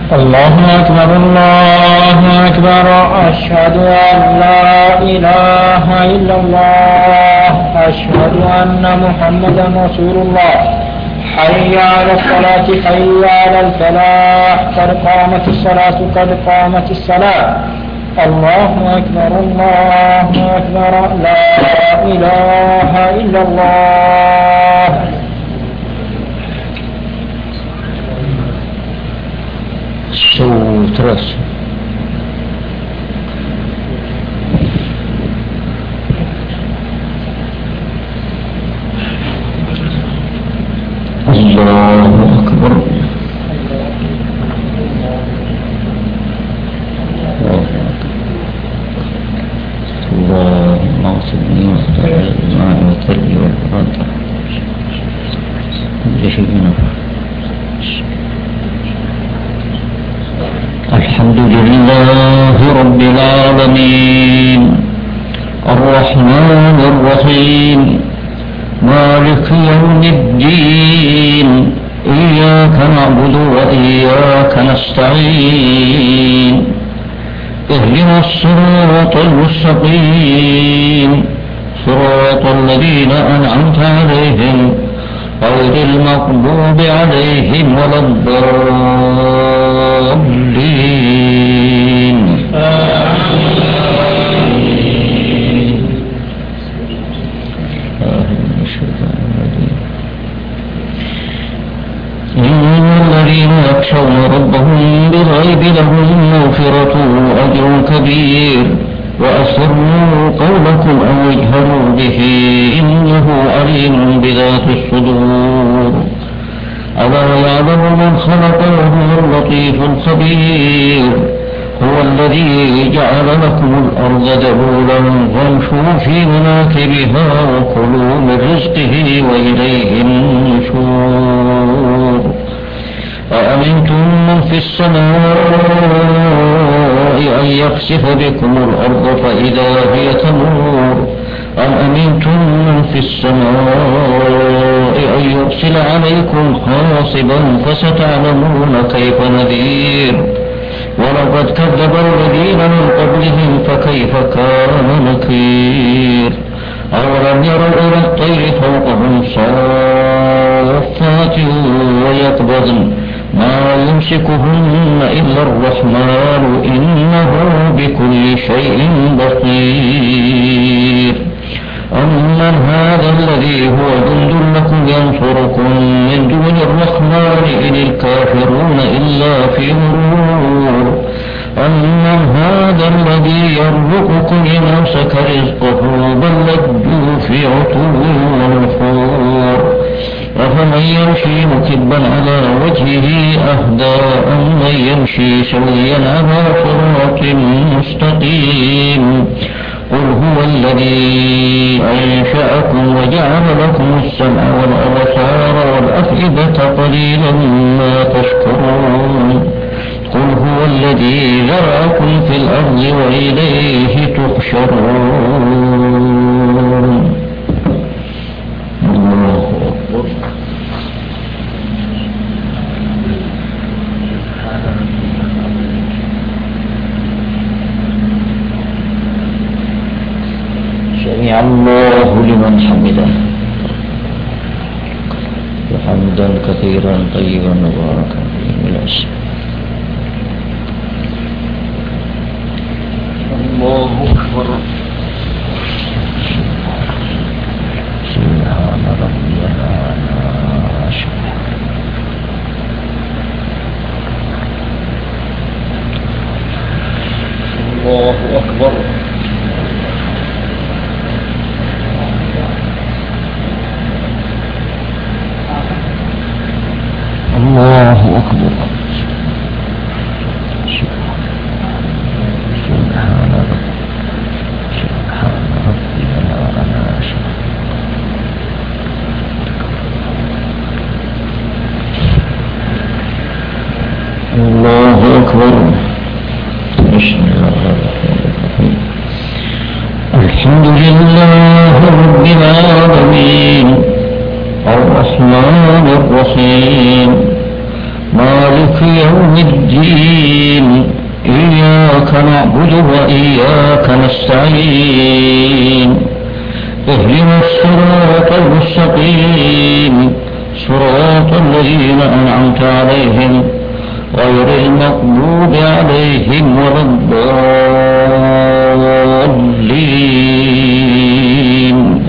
الله أكبر الله أكبر أشهد أن لا إله إلا الله أشهد أن محمدا رسول الله حي على الصلاة حي على الفلاح قد قامت الصلاة قد قامت الصلاة الله أكبر لا إله إلا الله. Terus Allahu Akbar. Allahumma salli wa sallim الحمد لله رب العالمين الرحمن الرحيم مالك يوم الدين إياك نعبد وإياك نستعين اهدنا الصراط المستقيم صراط الذين أنعمت عليهم غير المغضوب عليهم ولا الضالين. إن الذين يخشون ربهم بالغيب لهم مغفرة وأجر كبير وأسروا قولكم أو اجهروا به إنه عليم بذات الصدور ألا يعلم من خلق وهو اللطيف الخبير هو الذي جعل لكم الأرض ذلولا فامشوا في مناكبها وكلوا من رزقه وإليه النشور أأمنتم من في السماء أن يخسف بكم الأرض فإذا هي تمور أم أمنتم من في السماء أن يرسل عليكم حاصبا فستعلمون كيف نذير ولقد كذب الذين من قبلهم فكيف كان نكير أولم يروا إلى الطير فوقهم صافات ويقبضن ما يمسكهن إلا الرحمن إنه بكل شيء بصير أمن هذا الذي هو جند لكم ينصركم من دون الرحمن إن الكافرون إلا في غرور أمن هذا الذي يرزقكم إن أمسك رزقه بل لجوا في عتو ونفور أفمن يمشي مكبا على وجهه أهدى أمن يمشي سويا على صراط مستقيم قل هو الذي أنشأكم وجعل لكم السمع والأبصار والأفئدة قليلا ما تشكرون قل هو الذي ذرأكم في الأرض وإليه تحشرون. الله أكبر. سمع الله لمن حمده حمدا كثيرا طيبا مباركا فيه بالعشق. الله أكبر. سبحان ربي الأعلى. الله أكبر. الله أكبر. سبحان ربي الأعلى. الله أكبر. بسم الله الرحمن الرحيم. الحمد لله رب العالمين الرحمن الرحيم مالك يوم الدين الدين إياك نعبد وإياك نستعين اهدنا الصراط المستقيم صراط الذين أنعمت عليهم غير المغضوب عليهم ولا الضالين.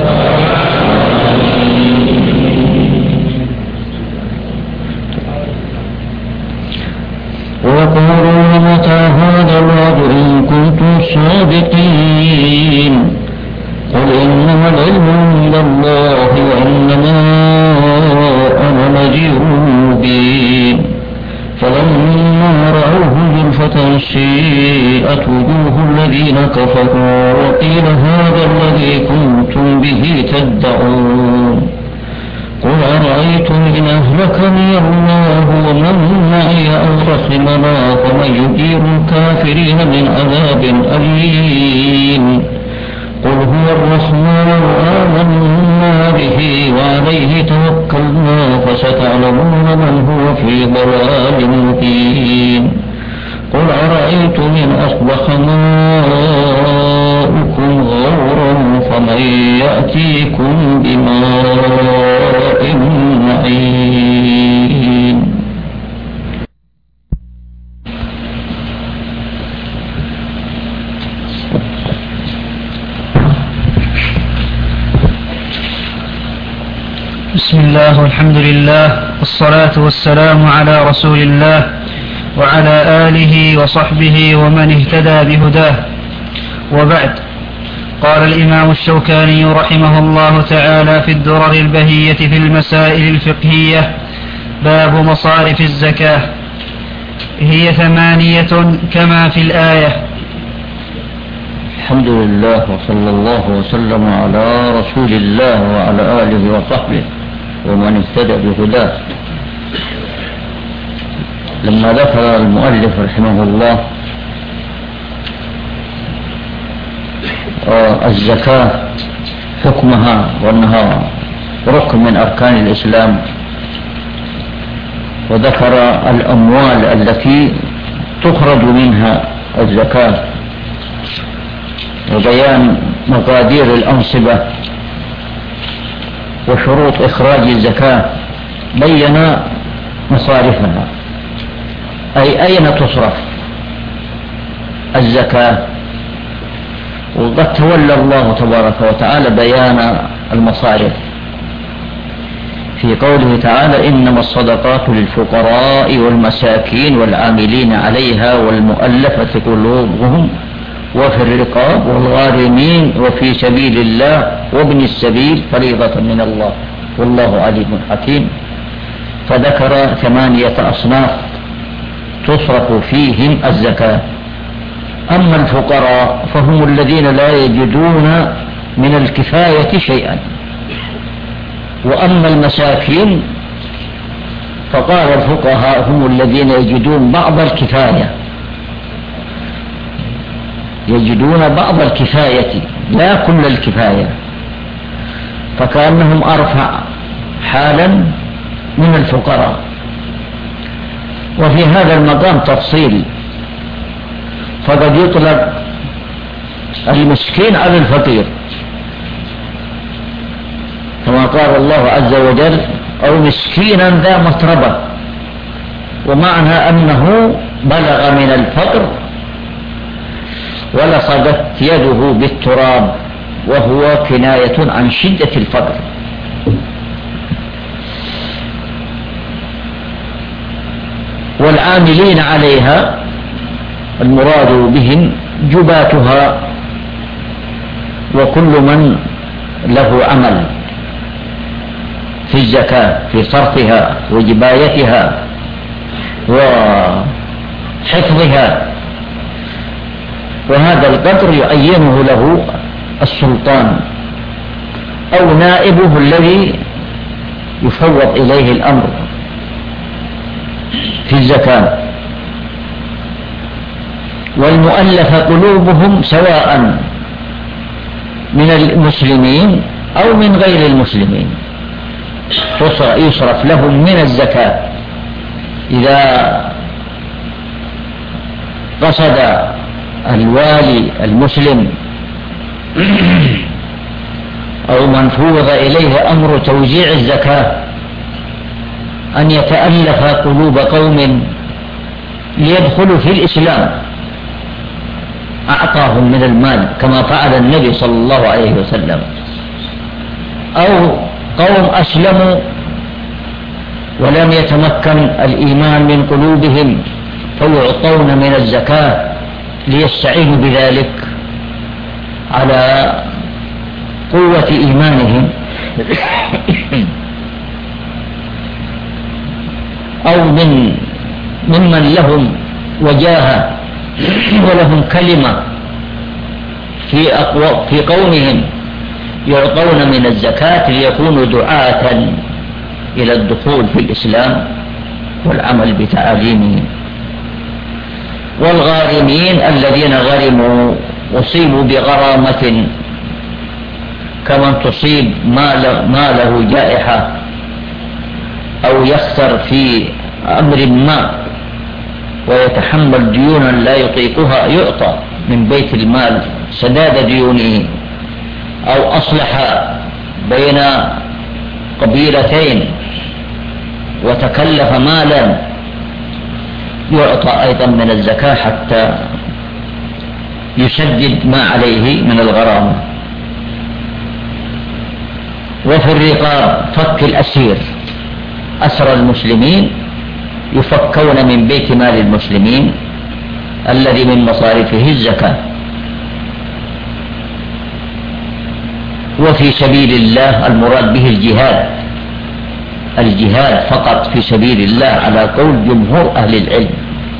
ويقولون متى هذا الوعد إن كنتم صادقين قل إنما العلم عند الله وإنما أنا نذير مبين فلما رأوه زلفة سيئت وجوه الذين كفروا وقيل هذا الذي كنتم به تدعون قل أرأيتم إن أهلكني الله ومن معي أو رحمنا فمن يجير الكافرين من عذاب أليم قل هو الرحمن آمنا به وعليه توكلنا فستعلمون من هو في ضلال مبين قل أرأيتم إن أصبح ماؤكم غورا فمن يأتيكم بماء معين. بسم الله والحمد لله والصلاة والسلام على رسول الله وعلى آله وصحبه ومن اهتدى بهداه، وبعد. قال الإمام الشوكاني رحمه الله تعالى في الدرر البهية في المسائل الفقهية: باب مصارف الزكاة، هي 8 كما في الآية. الحمد لله وصلى الله وسلم على رسول الله وعلى آله وصحبه ومن اهتدى بهداه. لما ذكر المؤلف رحمه الله الزكاة حكمها وأنها ركن من أركان الإسلام، وذكر الأموال التي تخرج منها الزكاة وبيان مقادير الأنصبة وشروط إخراج الزكاة، بين مصارفها أي أين تصرف الزكاة. وقد تولى الله تبارك وتعالى بيان المصارف في قوله تعالى: إنما الصدقات للفقراء والمساكين والعاملين عليها والمؤلفة قلوبهم وفي الرقاب والغارمين وفي سبيل الله وابن السبيل فريضة من الله والله عليم حكيم. فذكر 8 أصناف تصرف فيهم الزكاة. أما الفقراء فهم الذين لا يجدون من الكفاية شيئا، وأما المساكين فقال الفقهاء هم الذين يجدون بعض الكفاية، يجدون بعض الكفاية لا كل الكفاية، فكأنهم أرفع حالا من الفقراء. وفي هذا المقام تفصيل، فقد يطلق المسكين على الفقير كما قال الله عز وجل: أو مسكينا ذا متربة، ومعنى أنه بلغ من الفقر ولصقت يده بالتراب، وهو كناية عن شدة الفقر. والعاملين عليها المراد بهم جباتها وكل من له عمل في الزكاة في صرفها وجبايتها وحفظها، وهذا القدر يعينه له السلطان أو نائبه الذي يفوض إليه الأمر في الزكاة. والمؤلف قلوبهم سواء من المسلمين أو من غير المسلمين يصرف لهم من الزكاة إذا قصد الوالي المسلم أو من فوض إليه أمر توزيع الزكاة أن يتألف قلوب قوم ليدخلوا في الإسلام أعطاهم من المال كما فعل النبي صلى الله عليه وسلم، أو قوم أسلموا ولم يتمكن الإيمان من قلوبهم فيعطون من الزكاة ليستعينوا بذلك على قوة إيمانهم، أو ممن لهم وجاهة ولهم كلمة في قومهم يعطون من الزكاة ليكونوا دعاة إلى الدخول في الإسلام والعمل بتعاليمه. والغارمين الذين غرموا أصيبوا بغرامة كمن تصيب ماله جائحة أو يخسر في أمر ما ويتحمل ديونا لا يطيقها يعطى من بيت المال سداد ديونه، أو أصلح بين قبيلتين وتكلف مالا يعطى أيضا من الزكاة حتى يسدد ما عليه من الغرامة. وفي الرقاب فك الأسير، أسر المسلمين يفكون من بيت مال المسلمين الذي من مصارفه الزكاة. وفي سبيل الله المراد به الجهاد فقط في سبيل الله على قول جمهور أهل العلم،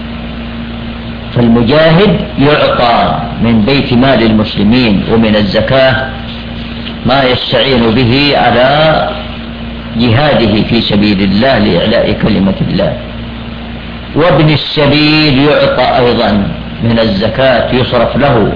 فالمجاهد يعطى من بيت مال المسلمين ومن الزكاة ما يستعين به على جهاده في سبيل الله لإعلاء كلمة الله. وابن السبيل يعطى أيضا من الزكاة يصرف له،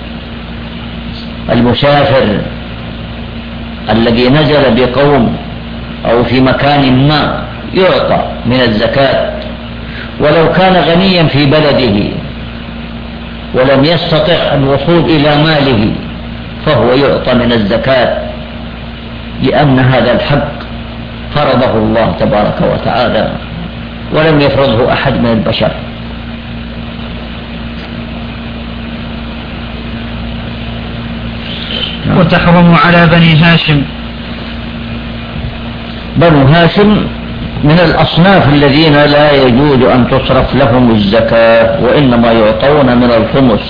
المسافر الذي نزل بقوم أو في مكان ما يعطى من الزكاة، ولو كان غنيا في بلده ولم يستطع الوصول إلى ماله فهو يعطى من الزكاة، لأن هذا الحق فرضه الله تبارك وتعالى ولم يفرضه أحد من البشر. وتحرم على بني هاشم. بنو هاشم من الأصناف الذين لا يجوز أن تصرف لهم الزكاة، وإنما يعطون من الخمس،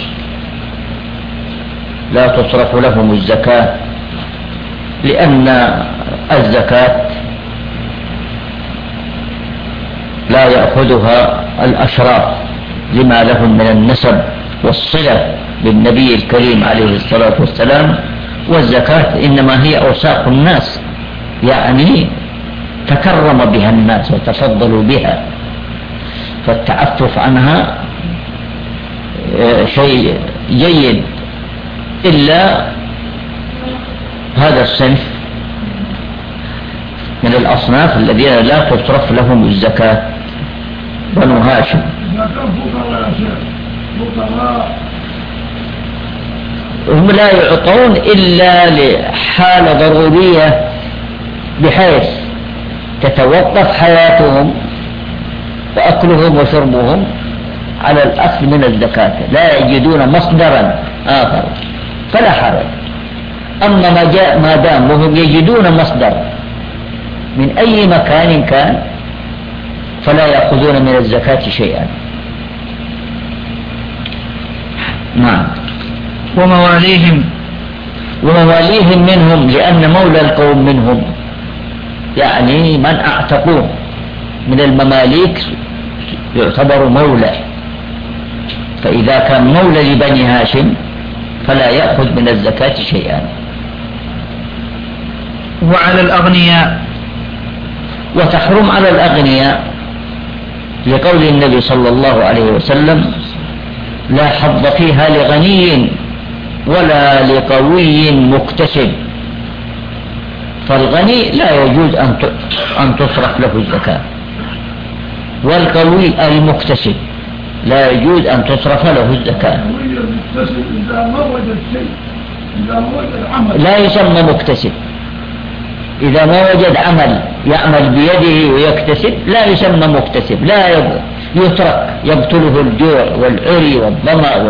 لا تصرف لهم الزكاة، لأن الزكاة لا يأخذها الأشراف لما لهم من النسب والصلة بالنبي الكريم عليه الصلاة والسلام، والزكاة إنما هي أوساق الناس، يعني تكرم بها الناس وتفضلوا بها، فالتعفف عنها شيء جيد، إلا هذا الصنف من الأصناف الذين لا تصرف لهم الزكاة، بنو هاشم. هم لا يعطون إلا لحالة ضرورية بحيث تتوقف حياتهم وأكلهم وشربهم على الأخذ من الزكاة، لا يجدون مصدرا آخر فلا حرج. أما ما دام وهم يجدون مصدر من أي مكان كان فلا يأخذون من الزكاة شيئا. نعم. ومواليهم منهم، لأن مولى القوم منهم، يعني من أعتقوه من المماليك يعتبر مولى، فإذا كان مولى لبني هاشم فلا يأخذ من الزكاة شيئا. وعلى الأغنياء، وتحرم على الأغنياء لقول النبي صلى الله عليه وسلم: لا حظ فيها لغني ولا لقوي مكتسب. فالغني لا يجوز أن تصرف له الزكاة، والقوي المكتسب لا يجوز أن تصرف له الزكاة. لا يسمى مكتسب إذا ما وجد عمل يعمل بيده ويكتسب، لا يسمى مكتسب، لا يترك يقتله الجوع والعري والظمأ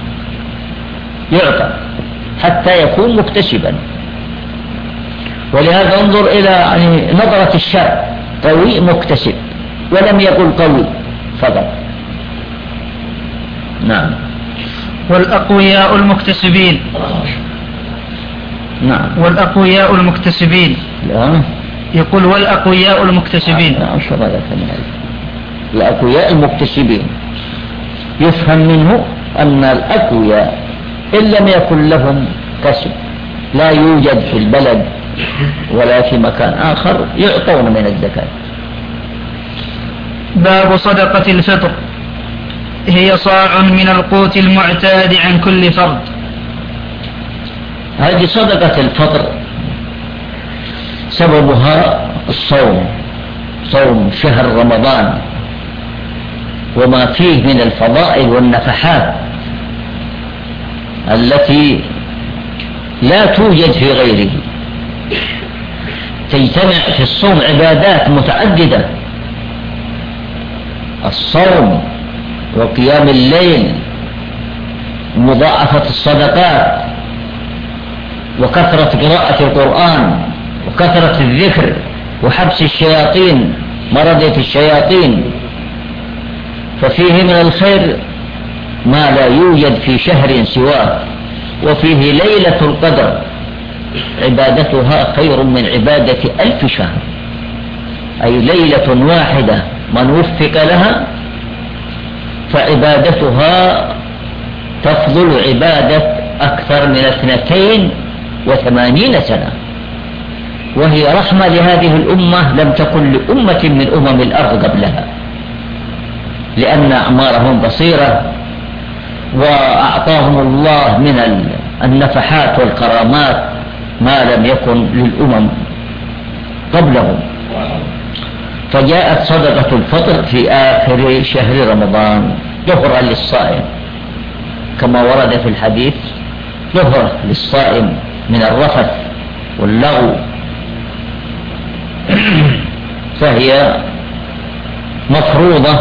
يعطى حتى يكون مكتسبا. ولهذا انظر إلى نظرة الشرع، قوي مكتسب، ولم يقل قوي فقط. نعم. والأقوياء المكتسبين. نعم. والأقوياء المكتسبين. لا. يقول والأقوياء المكتسبين. نعم. شو هذا كمان؟ الأقوياء المكتسبين يفهم منه أن الأقوياء إن لم يكن لهم كسب، لا يوجد في البلد ولا في مكان آخر، يعطون من الزكاة. باب صدقة الفطر. هي صاع من القوت المعتاد عن كل فرد. هذه صدقة الفطر سببها الصوم، صوم شهر رمضان وما فيه من الفضائل والنفحات التي لا توجد في غيره. تجتمع في الصوم عبادات متعددة، الصوم وقيام الليل، مضاعفة الصدقات، وكثرة قراءة القرآن، وكثرة الذكر، وحبس الشياطين، مردة الشياطين. ففيه من الخير ما لا يوجد في شهر سواه. وفيه ليلة القدر عبادتها خير من عبادة 1000 شهر، أي ليلة واحدة من وفق لها فعبادتها تفضل عبادة أكثر من 82 سنة. وهي رحمة لهذه الأمة لم تكن لأمة من أمم الأرض قبلها، لأن أعمارهم قصيرة وأعطاهم الله من النفحات والكرامات ما لم يكن للأمم قبلهم. فجاءت صدقة الفطر في آخر شهر رمضان ظهرا للصائم، كما ورد في الحديث: ظهر للصائم من الرفث واللغو. فهي مفروضة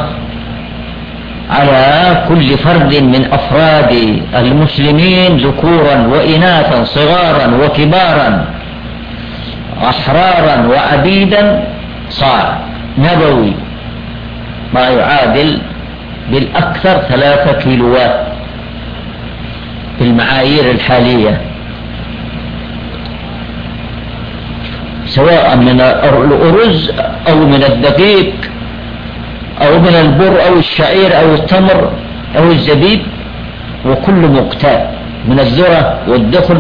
على كل فرد من أفراد المسلمين ذكورا وإناثا، صغارا وكبارا، أحرارا وعبيدا، صاع نبوي ما يعادل بالأكثر 3 كيلوات بالمعايير الحالية، سواء من الأرز أو من الدقيق أو من البر أو الشعير أو التمر أو الزبيب، وكل مقتات من الذرة والدخن،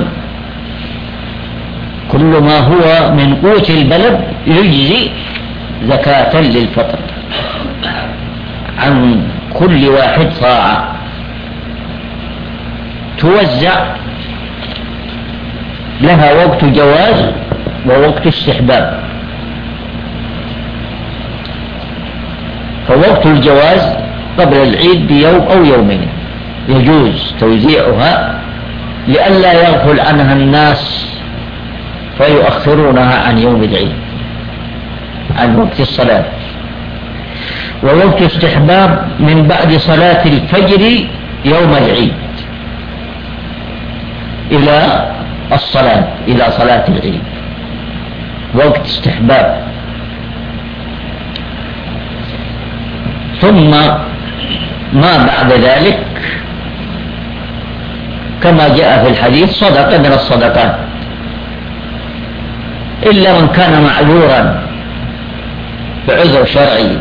كل ما هو من قوت البلد يجزي زكاة للفطر عن كل واحد صاع، توزع، لها وقت جواز ووقت استحباب. فوقت الجواز قبل العيد بيوم أو يومين يجوز توزيعها لئلا يغفل عنها الناس فيؤخرونها عن يوم العيد، عن وقت الصلاة. ووقت استحباب من بعد صلاة الفجر يوم العيد إلى الصلاة، إلى صلاة العيد، وقت استحباب. ثم ما بعد ذلك كما جاء في الحديث صدقة من الصدقات، إلا من كان معذورا بعذر شرعي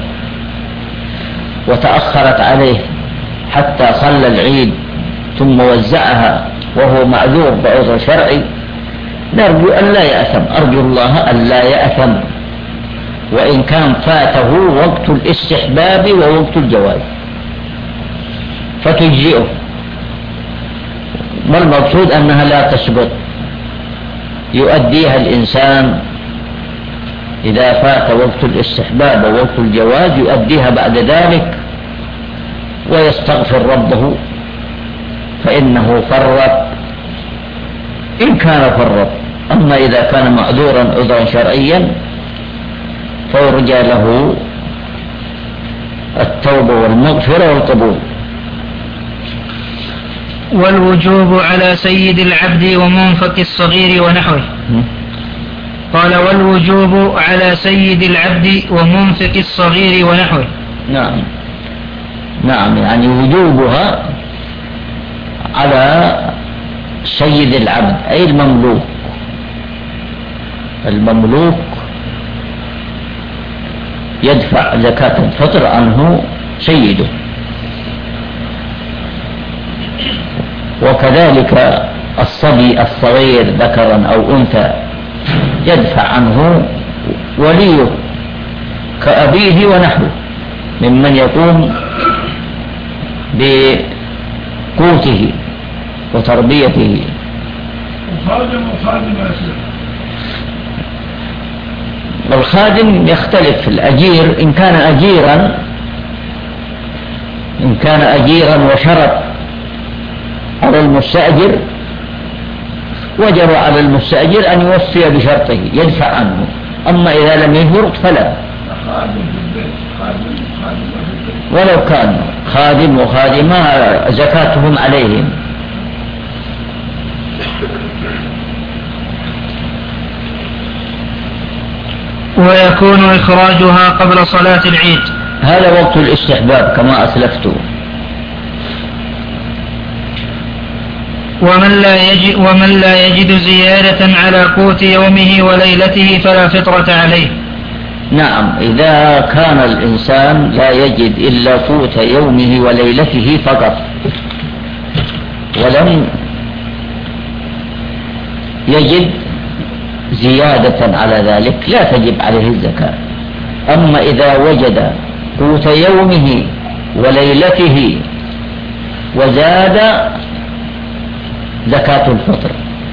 وتأخرت عليه حتى صلى العيد ثم وزعها وهو معذور بعذر شرعي، نرجو أن لا يأثم، أرجو الله أن لا يأثم وإن كان فاته وقت الاستحباب ووقت الجواز فتجزئه. ما المقصود؟ أنها لا تسقط، يؤديها الإنسان إذا فات وقت الاستحباب ووقت الجواز، يؤديها بعد ذلك ويستغفر ربه فإنه فرط إن كان فرط. أما إذا كان معذورا عذرا شرعيا فيرجى له التوبة والمغفرة والقبول. والوجوب على سيد العبد ومنفق الصغير ونحوه. قال والوجوب على سيد العبد ومنفق الصغير ونحوه. نعم نعم، يعني وجوبها على سيد العبد أي المملوك. المملوك يدفع زكاة الفطر عنه سيده، وكذلك الصبي الصغير ذكرا أو أنثى يدفع عنه وليه كأبيه ونحوه ممن يقوم بقوته وتربيته. والخادم يختلف في الأجير، إن كان أجيرا وشرط على المستأجر وجب على المستأجر أن يوفي بشرطه يدفع عنه. أما إذا لم يشرط فلا، ولو كان خادم وخادمة زكاتهم عليهم. ويكون إخراجها قبل صلاة العيد. هذا وقت الاستحباب كما أسلفت. ومن لا يجد زيادة على قوت يومه وليلته فلا فطرة عليه. نعم، إذا كان الإنسان لا يجد إلا قوت يومه وليلته فقط ولم يجد زيادة على ذلك لا تجب عليه الزكاة. أما إذا وجد قوت يومه وليلته وزاد زكاة الفطر،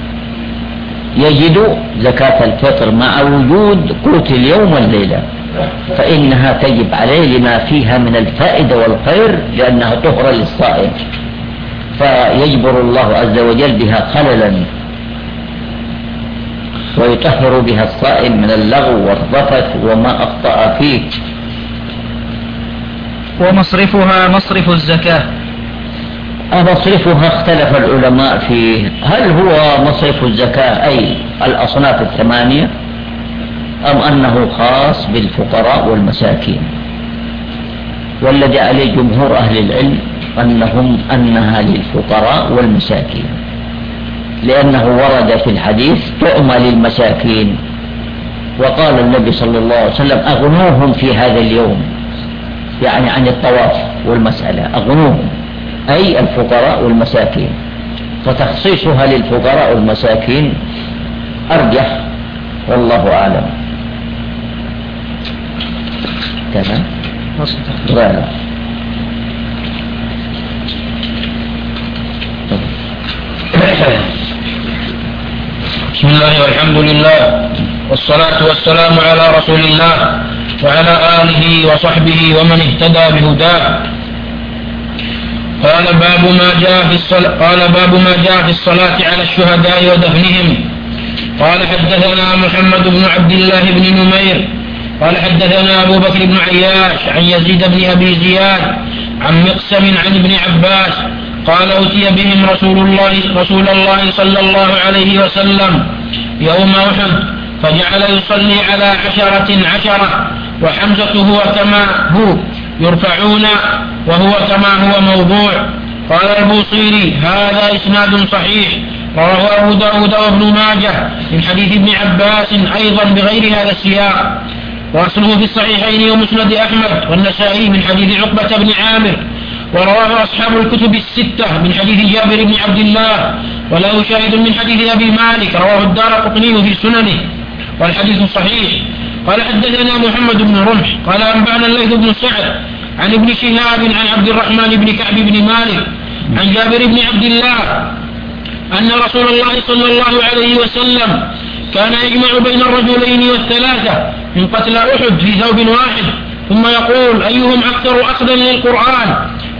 يجد زكاة الفطر مع وجود قوت اليوم والليلة فإنها تجب عليه لما فيها من الفائدة والخير، لأنها طهرة للصائم، فيجبر الله عز وجل بها خللا ويطهر بها الصائم من اللغو والرفث وما أخطأ فيه. ومصرفها مصرف الزكاة. مصرفها اختلف العلماء فيه، هل هو مصرف الزكاة أي الأصناف الثمانية أم أنه خاص بالفقراء والمساكين؟ والذي عليه جمهور أهل العلم أنها للفقراء والمساكين، لأنه ورد في الحديث طعم للمساكين، وقال النبي صلى الله عليه وسلم أغنوهم في هذا اليوم، يعني عن الطواف والمسألة أغنوهم أي الفقراء والمساكين، فتخصيصها للفقراء والمساكين أرجح والله أعلم. تمام. غالب. بسم الله والحمد لله والصلاة والسلام على رسول الله وعلى آله وصحبه ومن اهتدى بهداه. قال باب ما جاء في الصلاة على الشهداء ودفنهم. قال حدثنا محمد بن عبد الله بن نمير قال حدثنا أبو بكر بن عياش عن يزيد بن أبي زياد عن مقسم عن ابن عباس قال أتي بهم رسول الله صلى الله عليه وسلم يوم أحد فجعل يصلي على 10 وحمزة هو كما هو يرفعون وهو كما هو موضوع. قال البوصيري هذا إسناد صحيح رواه أبو داود وابن ماجه من حديث ابن عباس أيضا بغير هذا السياق، وأصله في الصحيحين ومسند أحمد والنسائي من حديث عقبة بن عامر، ورواه أصحاب الكتب الستة من حديث جابر بن عبد الله، وله شاهد من حديث أبي مالك رواه الدارقطني في سننه والحديث صحيح. قال حدثنا محمد بن رمح قال أنبأنا الليث بن سعد عن ابن شهاب عن عبد الرحمن بن كعب بن مالك عن جابر بن عبد الله أن رسول الله صلى الله عليه وسلم كان يجمع بين الرجلين والثلاثة من قتلى أحد في ثوب واحد ثم يقول أيهم أكثر أخذا للقرآن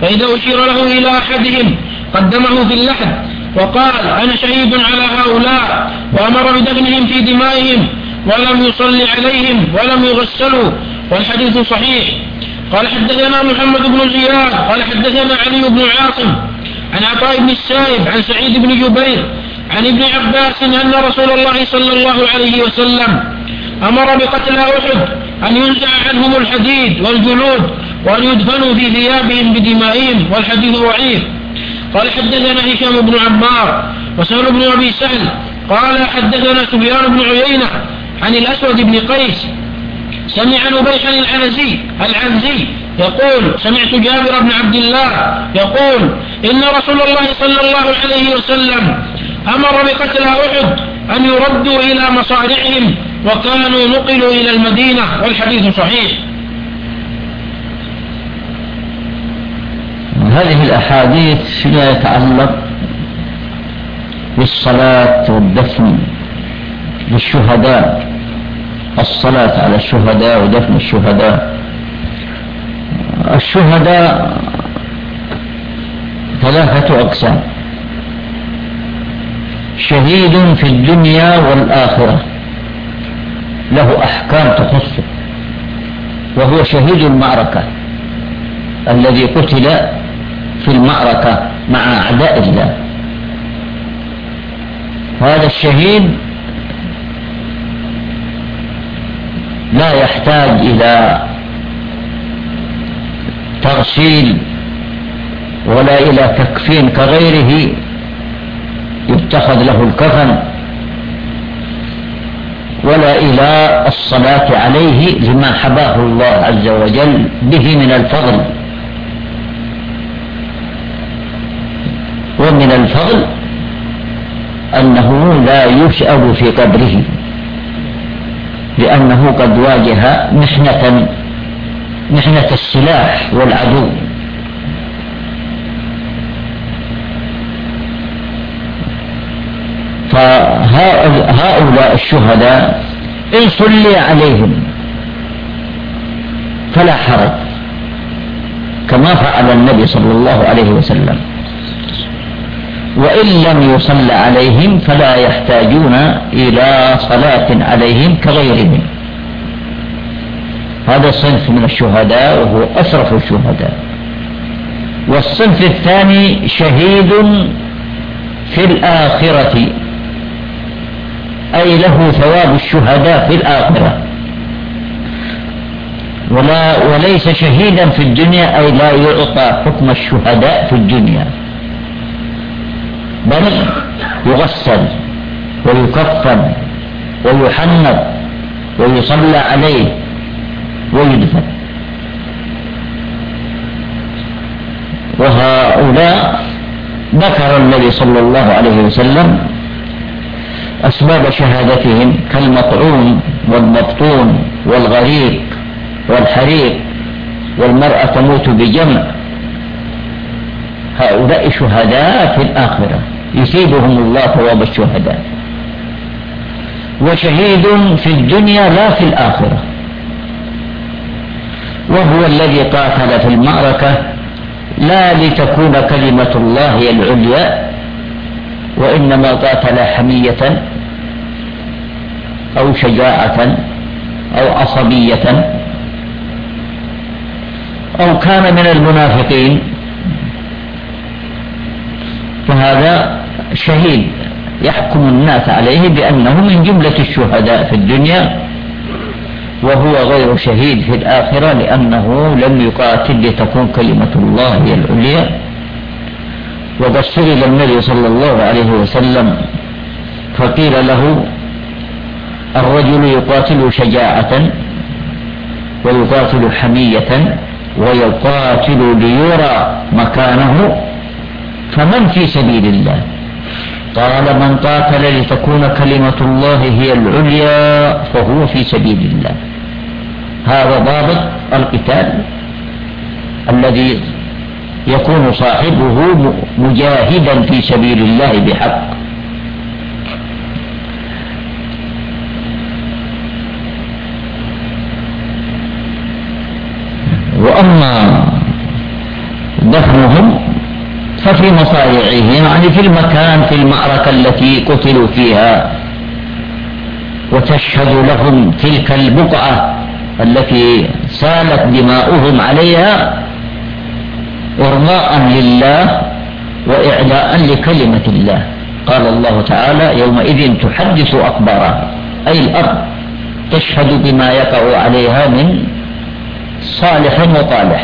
فإذا أشير له إلى أحدهم قدمه في اللحد وقال أنا شهيد على هؤلاء، وأمر بدفنهم في دمائهم ولم يصلي عليهم ولم يغسلوا، والحديث صحيح. قال حدثنا محمد بن زياد قال حدثنا علي بن عاصم عن عطاء بن السائب عن سعيد بن جبير عن ابن عباس أن رسول الله صلى الله عليه وسلم أمر بقتل أحد أن ينزع عنهم الحديد والجلود وأن يدفنوا في ثيابهم بدمائهم، والحديث ضعيف. قال حدثنا هشام بن عمار وسهل بن أبي سهل قال حدثنا سفيان بن عيينة عن الأسود بن قيس سمع نبيحا العنزي يقول سمعت جابر بن عبد الله يقول إن رسول الله صلى الله عليه وسلم أمر بقتل أحد أن يردوا إلى مصارعهم وكانوا نقلوا إلى المدينة، والحديث صحيح. هذه الأحاديث فيما يتعلق بالصلاة والدفن للشهداء، الصلاة على الشهداء ودفن الشهداء. الشهداء ثلاثة أقسام: شهيد في الدنيا والآخرة له أحكام تخصه، وهو شهيد المعركة الذي قتل في المعركة مع أعداء الله. هذا الشهيد لا يحتاج إلى تغسيل ولا إلى تكفين كغيره يتخذ له الكفن، ولا إلى الصلاة عليه لما حباه الله عز وجل به من الفضل. ومن الفضل أنه لا يسأل في قبره، لأنه قد واجه محنة السلاح والعدو. فهؤلاء الشهداء إن صلي عليهم فلا حرج، كما فعل النبي صلى الله عليه وسلم، وإن لم يصل عليهم فلا يحتاجون إلى صلاة عليهم كغيرهم. هذا الصنف من الشهداء وهو أشرف الشهداء. والصنف الثاني شهيد في الآخرة، أي له ثواب الشهداء في الآخرة، وليس شهيدا في الدنيا، أي لا يعطى حكم الشهداء في الدنيا، بل يغسل ويكفن ويحنط ويصلى عليه ويدفن. وهؤلاء ذكر النبي صلى الله عليه وسلم أسباب شهادتهم كالمطعون والمبطون والغريق والحريق والمرأة تموت بجمع. هؤلاء شهداء في الآخرة يثيبهم الله ثواب الشهداء. وشهيد في الدنيا لا في الآخرة، وهو الذي قاتل في المعركة لا لتكون كلمة الله هي العليا، وإنما قاتل حمية أو شجاعة أو عصبية، أو كان من المنافقين، فهذا شهيد يحكم الناس عليه بأنه من جملة الشهداء في الدنيا، وهو غير شهيد في الآخرة لأنه لم يقاتل لتكون كلمة الله هي العليا. وقد سئل النبي صلى الله عليه وسلم فقيل له: الرجل يقاتل شجاعة ويقاتل حمية ويقاتل ليرى مكانه، فمن في سبيل الله؟ قال: من قاتل لتكون كلمة الله هي العليا فهو في سبيل الله. هذا ضابط القتال الذي يكون صاحبه مجاهدا في سبيل الله بحق. دفنهم ففي مصارعهم، يعني في المكان، في المعركة التي قتلوا فيها، وتشهد لهم تلك البقعة التي سالت دماؤهم عليها إرضاء لله وإعلاء لكلمة الله. قال الله تعالى: يومئذ تحدث أخبارها، أي الأرض تشهد بما يقع عليها من صالح وطالح.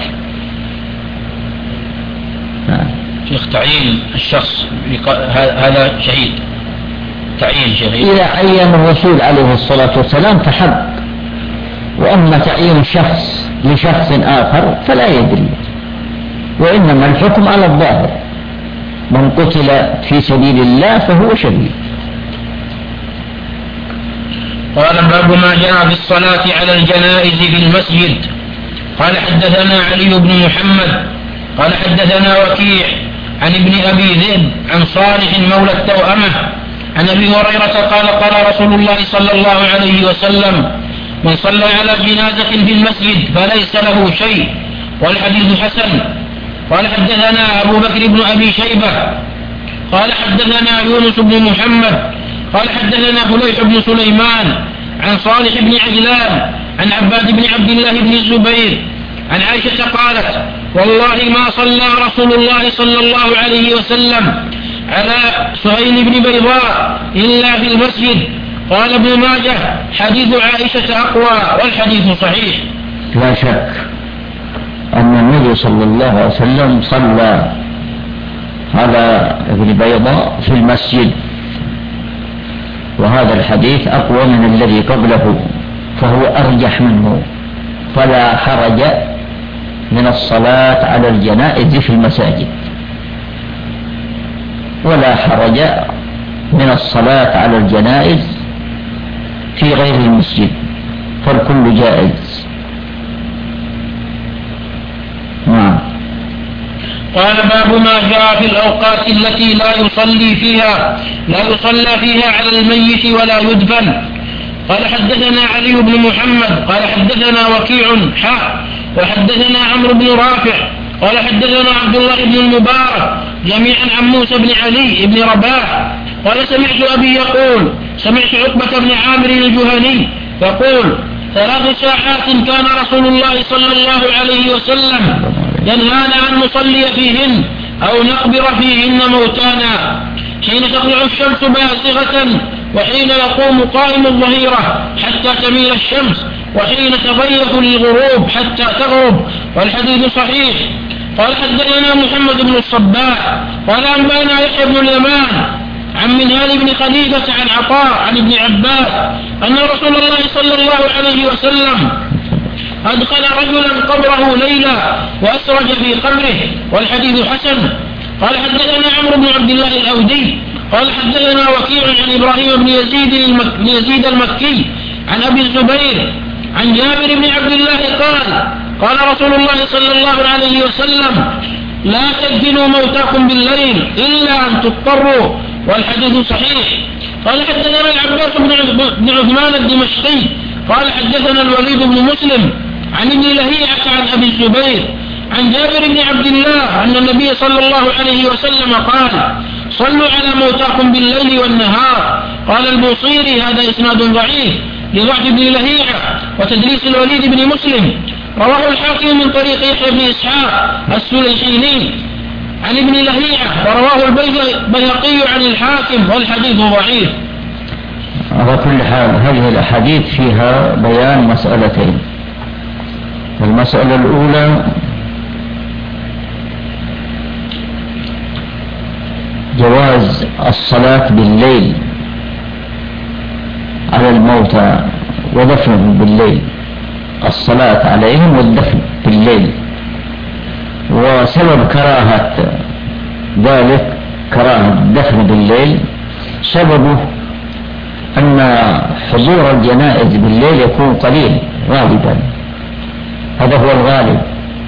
شيخ، تعيين الشخص هذا شهيد، تعيين شهيد إذا عين الرسول عليه الصلاة والسلام فحق، وأما تعيين شخص لشخص آخر فلا يدري، وإنما الحكم على الظاهر، من قتل في سبيل الله فهو شهيد. قال: باب ما جاء في الصلاة على الجنائز في المسجد. قال: حدثنا علي بن محمد قال: حدثنا وكيع عن ابن أبي ذئب عن صالح مولى التوأمة عن أبي هريرة قال: قال رسول الله صلى الله عليه وسلم: من صلى على جنازة في المسجد فليس له شيء. والحديث حسن. قال: حدثنا أبو بكر بن أبي شيبة قال: حدثنا يونس بن محمد قال: حدثنا فليح بن سليمان عن صالح بن عجلان عن عباد بن عبد الله بن الزبير عن عائشة قالت: والله ما صلى رسول الله صلى الله عليه وسلم على سهيل بن بيضاء إلا في المسجد. قال ابن ماجه: حديث عائشة أقوى والحديث صحيح. لا شك أن النبي صلى الله عليه وسلم صلى على ابن بيضاء في المسجد، وهذا الحديث أقوى من الذي قبله، فهو أرجح منه. فلا حرج من الصلاة على الجنائز في المساجد، ولا حرج من الصلاة على الجنائز في غير المسجد، فالكل جائز. نعم. قال: باب ما جاء في الأوقات التي لا يصلى فيها على الميت ولا يدفن. قال: حدثنا علي بن محمد قال: حدثنا وكيع وحدثنا عمرو بن رافع قال: حدثنا عبد الله بن المبارك جميعا عن موسى بن علي بن رباح قال: سمعت أبي يقول: سمعت عقبة بن عامر الجهني يقول: 3 ساعات كان رسول الله صلى الله عليه وسلم ينهانا أن نصلي فيهن أو نقبر فيهن موتانا، حين تطلع الشمس بازغة، وحين يقوم قائم الظهيرة حتى تميل الشمس، وحين تضيق للغروب حتى تغرب. والحديث صحيح. قال: حدثنا محمد بن الصباح قال: أنبأنا يحيى بن اليمان عن منهال بن خليفة عن عطاء عن ابن عباس أن رسول الله صلى الله عليه وسلم أدخل رجلا قبره ليلا وأسرج في قبره. والحديث حسن. قال: حدثنا عمرو بن عبد الله الأودي قال: حدثنا وكيع عن إبراهيم بن يزيد المكي عن أبي الزبير عن جابر بن عبد الله قال: قال رسول الله صلى الله عليه وسلم: لا تدفنوا موتاكم بالليل إلا أن تضطروا. والحديث صحيح. قال: حدثنا العباس بن عثمان الدمشقي قال: حدثنا الوليد بن مسلم عن ابن لهيعة عن أبي الزبير عن جابر بن عبد الله أن النبي صلى الله عليه وسلم قال: صلوا على موتاكم بالليل والنهار. قال البوصيري: هذا إسناد ضعيف لضعف ابن لهيعة وتدليس الوليد بن مسلم. رواه الحاكم من طريق يحيى بن إسحاق السليحيني عن ابن لهيعة، ورواه البيهقي عن الحاكم، والحديث ضعيف. على كل حال هذه الأحاديث فيها بيان مسألتين. المسألة الأولى: جواز الصلاة بالليل على الموتى ودفنهم بالليل، الصلاة عليهم والدفن بالليل. وسبب كراهة ذلك، كراهة الدفن بالليل، سببه أن حضور الجنائز بالليل يكون قليل غالبا، هذا هو الغالب،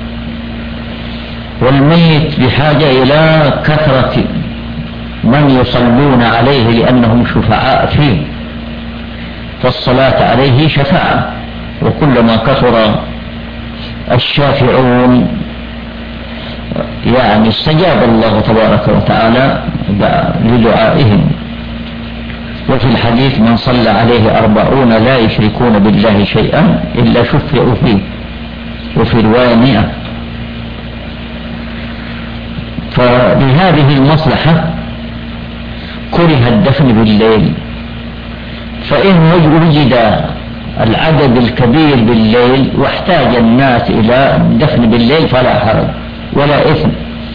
والميت بحاجة إلى كثرة من يصلون عليه لأنهم شفعاء فيه، فالصلاة عليه شفاعة، وكلما كثر الشافعون يعني استجاب الله تبارك وتعالى لدعائهم. وفي الحديث من صلى عليه 40 لا يشركون بالله شيئا إلا شفعوا فيه، وفي رواية 100. فلهذه المصلحة كره الدفن بالليل، فإن وجد العدد الكبير بالليل واحتاج الناس إلى الدفن بالليل فلا حرج ولا إثم،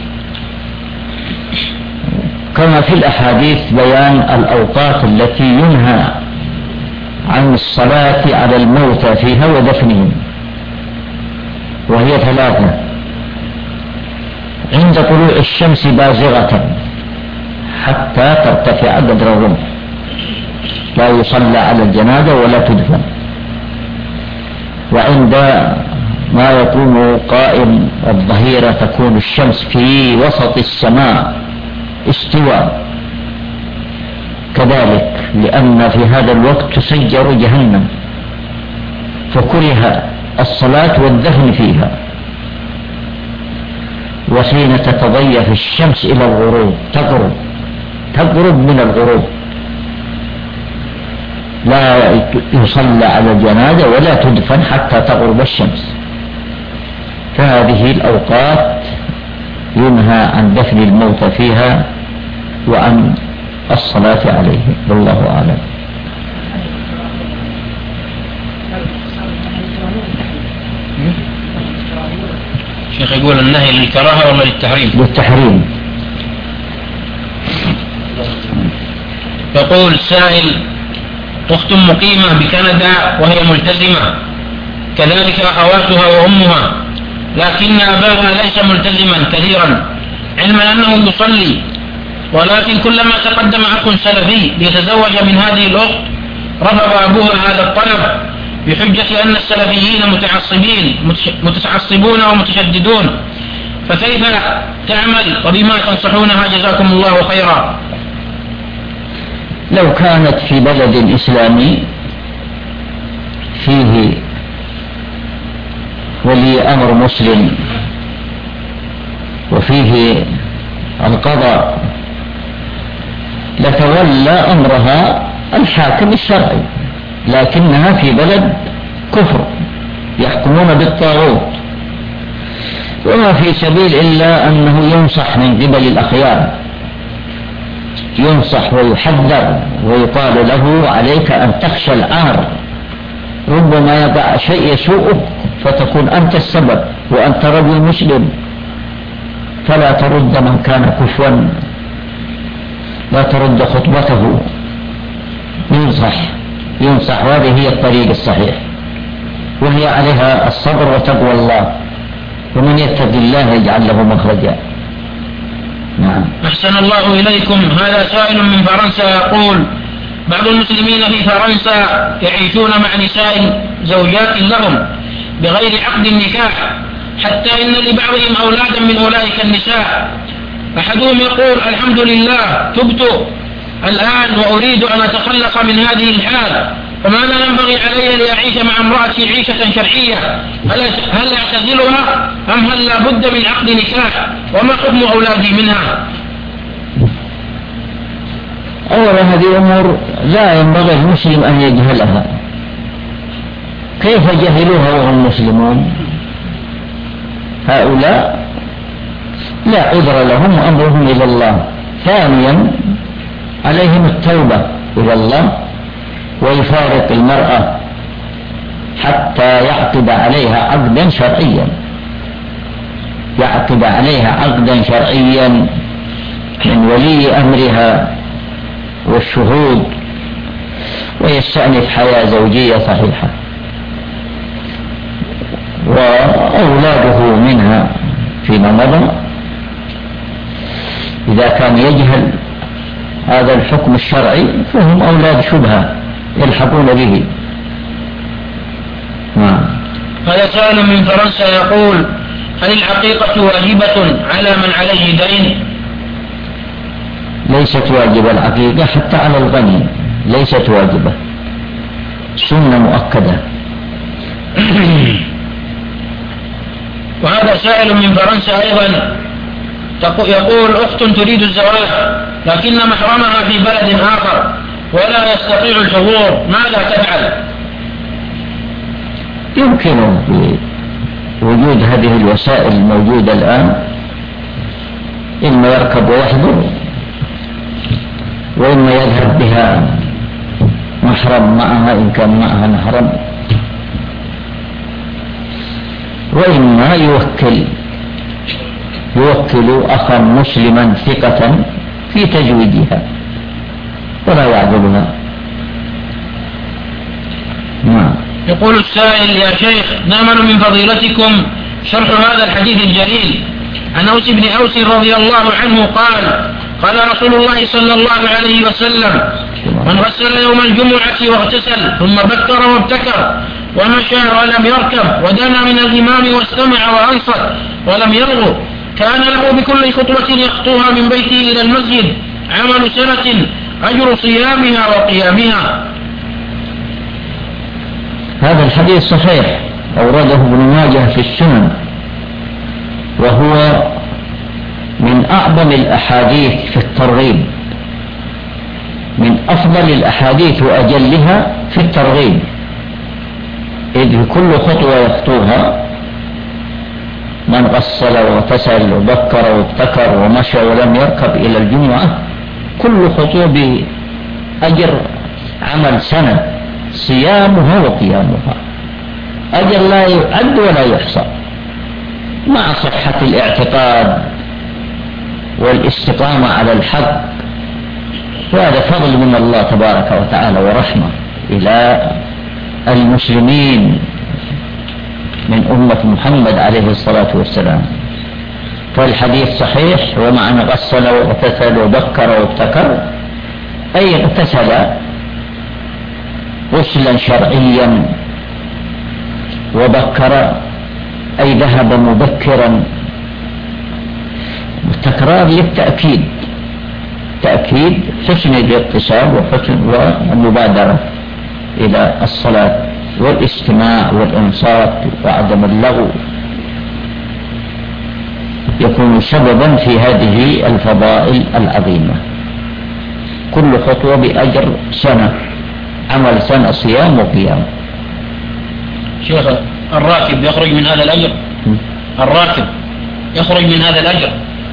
كما في الأحاديث بيان الأوقات التي ينهى عن الصلاة على الموتى فيها ودفنهم، وهي 3: عند طلوع الشمس بازغة حتى ترتفع قدر الرمح لا يصلى على الجنازة ولا تدفن، وعند ما يكون قائم الظهيرة تكون الشمس في وسط السماء استواء كذلك، لأن في هذا الوقت تسجر جهنم، فكره الصلاة والدفن فيها. وحين تتضيف الشمس إلى الغروب تقرب من الغروب لا يصلى على الجنازة ولا تدفن حتى تغرب الشمس. فهذه الأوقات ينهى عن دفن الموتى فيها وعن الصلاة عليه، والله أعلم. شيخ يقول النهي للكراهة ولا للتحريم؟ للتحريم. يقول سائل: أخت مقيمة بكندا وهي ملتزمة، كذلك أخواتها وأمها، لكن أباها ليس ملتزما كثيرا، علما أنه يصلي، ولكن كلما تقدم أخ سلفي ليتزوج من هذه الأخت رفض أبوها هذا الطلب بحجة أن السلفيين متعصبون ومتشددون، فكيف تعمل وبما تنصحونها جزاكم الله خيرا؟ لو كانت في بلد إسلامي فيه ولي أمر مسلم وفيه القضاء لتولى أمرها الحاكم الشرعي، لكنها في بلد كفر يحكمون بالطاغوت، وما في سبيل إلا أنه ينصح من قبل الأخيار، ينصح ويحذر ويقال له عليك أن تخشى العار، ربما يقع شيء يسوءك فتكون أنت السبب وأنت رجل مسلم، فلا ترد من كان كفوا، لا ترد خطبته، ينصح، وهذه هي الطريق الصحيح، وهي عليها الصبر وتقوى الله، ومن يتق الله يجعل له مخرجا. نعم. أحسن الله إليكم. هذا سائل من فرنسا يقول: بعض المسلمين في فرنسا يعيشون مع نساء زوجات لهم بغير عقد النكاح، حتى إن لبعضهم أولادا من أولئك النساء، أحدهم يقول: الحمد لله تبت الآن وأريد أن أتخلص من هذه الحال، فماذا ينبغي علي لأعيش مع امرأتي عيشة شرعية؟ هل أعتزلها أم هل لا بد من عقد نكاح؟ وما حكم أولادي منها؟ أولا هذه الأمور لا ينبغي المسلم أن يجهلها، كيف جهلوها وهم مسلمون؟ هؤلاء لا عذر لهم وأمرهم إلى الله. ثانيا عليهم التوبة إلى الله ويفارق المرأة حتى يعقد عليها عقدا شرعيا، يعقد عليها عقدا شرعيا من ولي أمرها والشهود، ويستأنف حياة زوجية صحيحة، وأولاده منها فيما مضى إذا كان يجهل هذا الحكم الشرعي فهم أولاد شبهة يلحقون به. هذا سائل من فرنسا يقول: هل العقيقة واجبة على من عليه دين؟ ليست واجبة العقيقة حتى على الغني، ليست واجبة، سنة مؤكدة. وهذا سائل من فرنسا أيضا يقول أخت تريد الزواج لكن محرمها في بلد آخر ولا يستطيع الحضور، ماذا تفعل؟ يمكن بوجود هذه الوسائل الموجودة الآن إما يركب ويحضر، وإما يذهب بها محرم معها إن كان معها محرم، وإما يوكل أخا مسلما ثقة في تجويدها ولا يعذبها. يقول السائل: يا شيخ، نأمل من فضيلتكم شرح هذا الحديث الجليل عن أوس بن أوس رضي الله عنه قال رسول الله صلى الله عليه وسلم: من غسل يوم الجمعة واغتسل ثم بكر وابتكر ومشى ولم يركب ودنا من الإمام واستمع وأنصت ولم يلغو كان له بكل خطوة يخطوها من بيته إلى المسجد عمل سنة أجر صيامها وقيامها. هذا الحديث صحيح، أورده ابن ماجه في السنن، وهو من أعظم الأحاديث في الترغيب، من أفضل الأحاديث وأجلها في الترغيب، إذ كل خطوة يخطوها من غسل واغتسل وبكر وابتكر ومشى ولم يركب إلى الجمعة كل خطوة بأجر عمل سنة صيامها وقيامها، أجر لا يعد ولا يحصى، مع صحة الاعتقاد والاستقامة على الحق. وهذا فضل من الله تبارك وتعالى ورحمة إلى المسلمين من أمة محمد عليه الصلاة والسلام. فالحديث صحيح، ومعنى غسل واغتسل وبكر وابتكر أي اغتسل غسلا شرعيا، وبكر أي ذهب مبكرا، والتكرار للتأكيد، تأكيد حسن الاغتسال وحسن والمبادرة إلى الصلاة والاستماع والإنصات وعدم اللغو يكون سببا في هذه الفضائل العظيمة. كل خطوة بأجر سنة، عمل سنة صيام وقيام. شيخ، الراكب يخرج من هذا الأجر؟ الراكب يخرج من هذا الأجر؟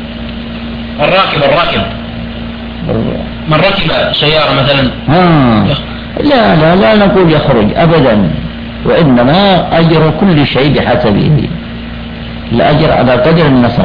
الراكب من ركب سيارة مثلا لا نقول يخرج أبدا، وإنما أجر كل شيء بحسبه، الأجر على قدر النصب،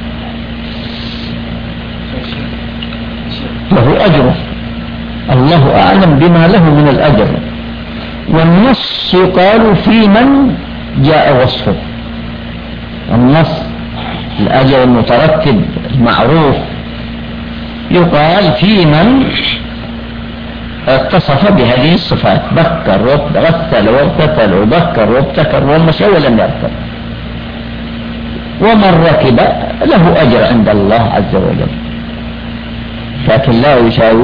له أجره، الله أعلم بما له من الأجر. والنص يقال في من جاء وصفه، النص الأجر المترتب المعروف يقال في من اتصف بهذه الصفات، بكر وغسل واغتسل وبكر وابتكر ومشى ولم يركب. ومن ركب له أجر عند الله عز وجل، لكن لا يساوي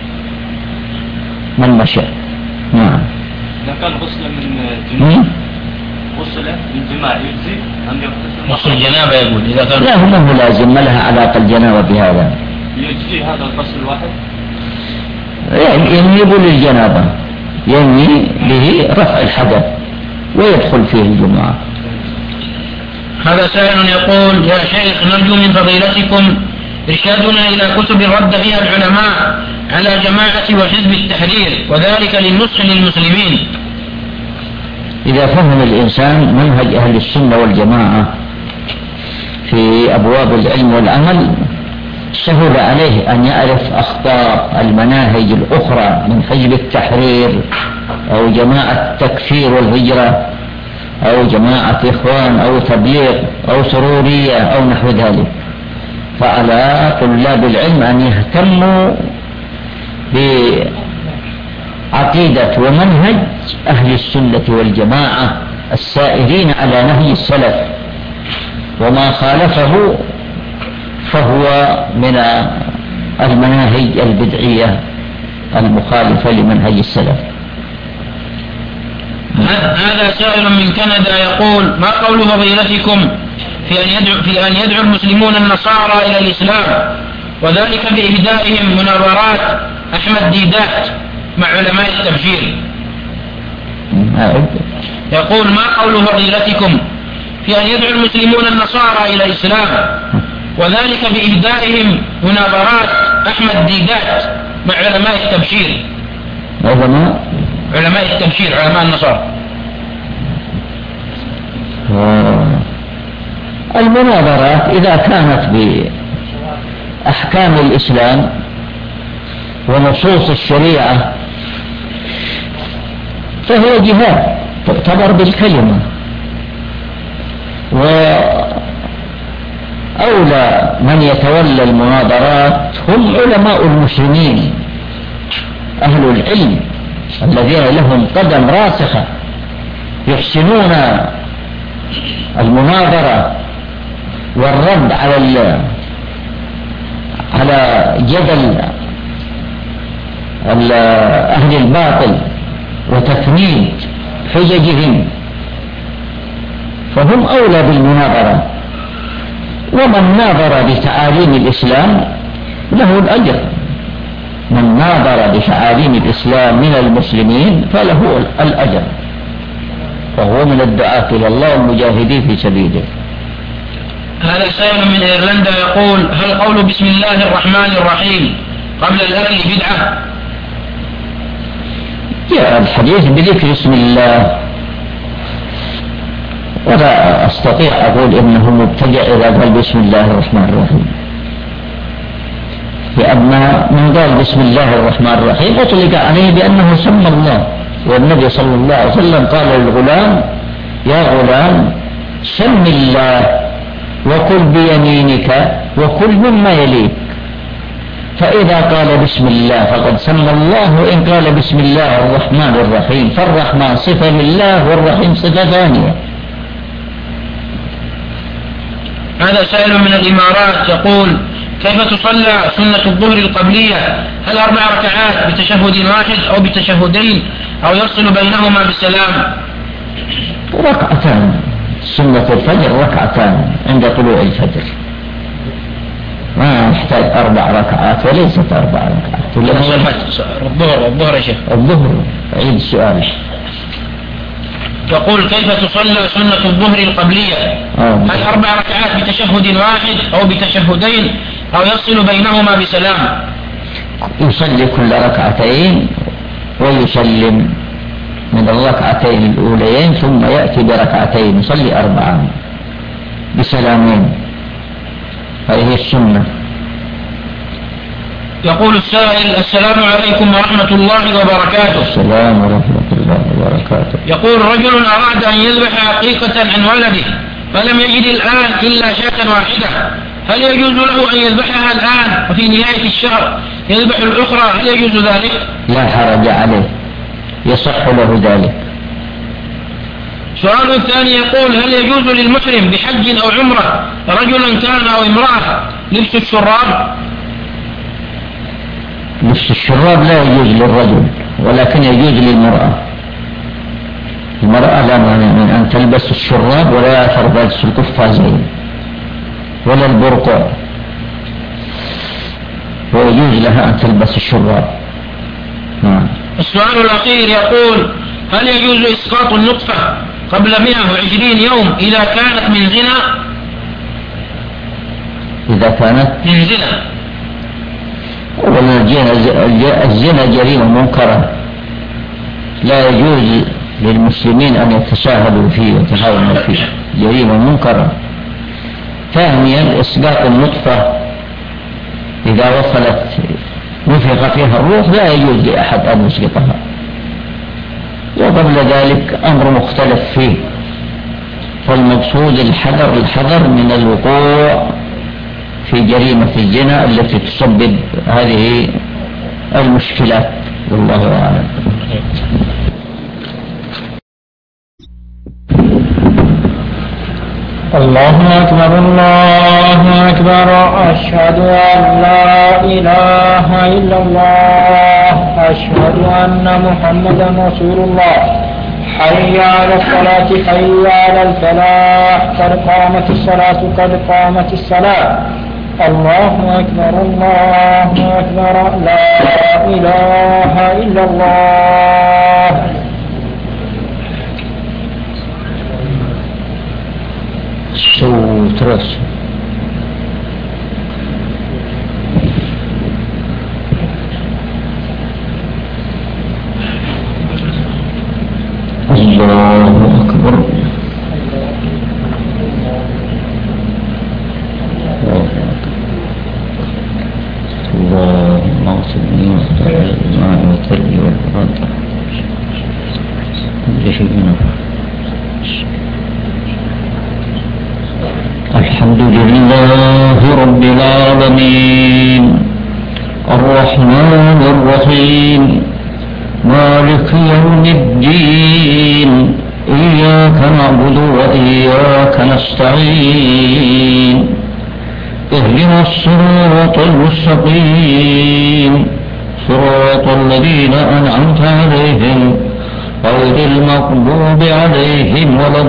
من مشى. نعم. إذا كان غسل من جنوب غسل من جماع يجزي أم يغتسل؟ غسل الجنابة يقول إذا كان لا، هو لازم، ما لها علاقة الجنابة بهذا. يجزي هذا الغسل الواحد؟ يعني ينيب للجنابة، ينوي به رفع الحدث ويدخل فيه الجمعة. هذا سائل يقول: يا شيخ، نرجو من فضيلتكم إرشادنا إلى كتب رد فيها العلماء على جماعة وحزب التحرير، وذلك للنصح للمسلمين. إذا فهم الإنسان منهج أهل السنة والجماعة في أبواب العلم والعمل سهل عليه أن يعرف أخطاء المناهج الأخرى من حزب التحرير أو جماعة تكفير والهجرة أو جماعة إخوان أو تبليغ أو سرورية أو نحو ذلك. فعلى طلاب العلم أن يهتموا بعقيدة ومنهج أهل السنة والجماعة السائرين على نهج السلف، وما خالفه فهو من المناهج البدعية المخالفة لمنهج السلف. هذا سائل من كندا يقول: ما قول فضيلتكم في أن يدعو المسلمون النصارى إلى الإسلام، وذلك بإهدائهم مناظرات أحمد ديدات مع علماء التبشير. يقول: ما قول فضيلتكم في أن يدعو المسلمون النصارى إلى الإسلام، وذلك بإهدائهم مناظرات أحمد ديدات مع علماء التبشير؟ علماء التبشير، علماء النصارى. المناظرات إذا كانت بأحكام الإسلام ونصوص الشريعة فهي جهاد، تعتبر بالكلمة، وأولى من يتولى المناظرات هم علماء المسلمين، أهل العلم الذين لهم قدم راسخة يحسنون المناظرة والرد على جدل أهل الباطل وتفنيد حججهم، فهم أولى بالمناظرة. ومن ناظر بتعاليم الإسلام له الأجر، من ناظر بتعاليم الإسلام من المسلمين فله الأجر، وهو من الدعاة إلى الله والمجاهدين في سبيله. هذا سائل من إيرلندا يقول: هل قول بسم الله الرحمن الرحيم قبل الأكل بدعة؟ جاء الحديث بذكر اسم الله، ولا أستطيع أقول إنه مبتدع إذا قال بسم الله الرحمن الرحيم، لأن من قال بسم الله الرحمن الرحيم أطلق عليه بأنه سمى الله، والنبي صلى الله عليه وسلم قال للغلام: يا غلام سم الله وكل بيمينك وكل مما يليك، فإذا قال بسم الله فقد سمى الله، وإن قال بسم الله الرحمن الرحيم، فالرحمن صفة لله والرحيم صفة ثانية. هذا سائل من الإمارات يقول: كيف تصلى سنة الظهر القبلية؟ هل 4 ركعات بتشهد واحد أو بتشهدين أو يفصل بينهما بالسلام؟ ركعتان، سنة الفجر ركعتان عند طلوع الفجر، ما يحتاج 4 ركعات وليست 4 ركعات. الظهر يا شيخ، الظهر. عيد السؤال. يقول: كيف تصلى سنة الظهر القبلية؟ هل 4 ركعات بتشهد واحد أو بتشهدين أو يفصل بينهما بسلام؟ يصلي كل ركعتين ويسلم من الركعتين الأوليين، ثم يأتي بركعتين يصلي 4 بسلامين. هذه السنة. يقول السائل: السلام عليكم ورحمة الله وبركاته. السلام ورحمة الله وبركاته. يقول: رجل أراد أن يذبح حقيقة عن ولده فلم يجد الآن إلا شاة واحدة، هل يجوز له أن يذبحها الآن وفي نهاية الشهر يذبح الأخرى؟ هل يجوز ذلك؟ لا حرج عليه، يصح له ذلك. سؤال الثاني يقول: هل يجوز للمحرم بحج أو عمرة رجلا كان أو امرأة لبس الشراب؟ لبس الشراب لا يجوز للرجل، ولكن يجوز للمرأة. المرأة لا مانع من أن تلبس الشراب، ولا تلبس القفازين ولا البرقع، ويجوز لها أن تلبس الشراب. السؤال الأخير يقول: هل يجوز إسقاط النطفة قبل 120 يوم إذا كانت من زنا؟ إذا كانت من زنا. الزنا جريمة منكرة، لا يجوز للمسلمين أن يتساهلوا فيه ويتهاونوا فيه، جريمة منكرة. ثانيا، إسقاط النطفة إذا وصلت نفخ فيها الروح لا يجوز لأحد أن يسقطها. وقبل ذلك أمر مختلف فيه، فالمقصود الحذر من الوقوع في جريمة الزنا التي تسبب هذه المشكلات، والله أعلم. الله أكبر الله أكبر، أشهد أن لا إله إلا الله، أشهد أن محمدا رسول الله، حي على الصلاة حي على الفلاح قد قامت الصلاة قد قامت الصلاة الله أكبر الله أكبر لا إله إلا الله. صوت رأس الله أكبر اللهم اغفرني وتري والبرد الحمد لله رب العالمين الرحمن الرحيم مالك يوم الدين إياك نعبد وإياك نستعين اهدنا الصراط المستقيم صراط الذين أنعمت عليهم غير المغضوب عليهم ولا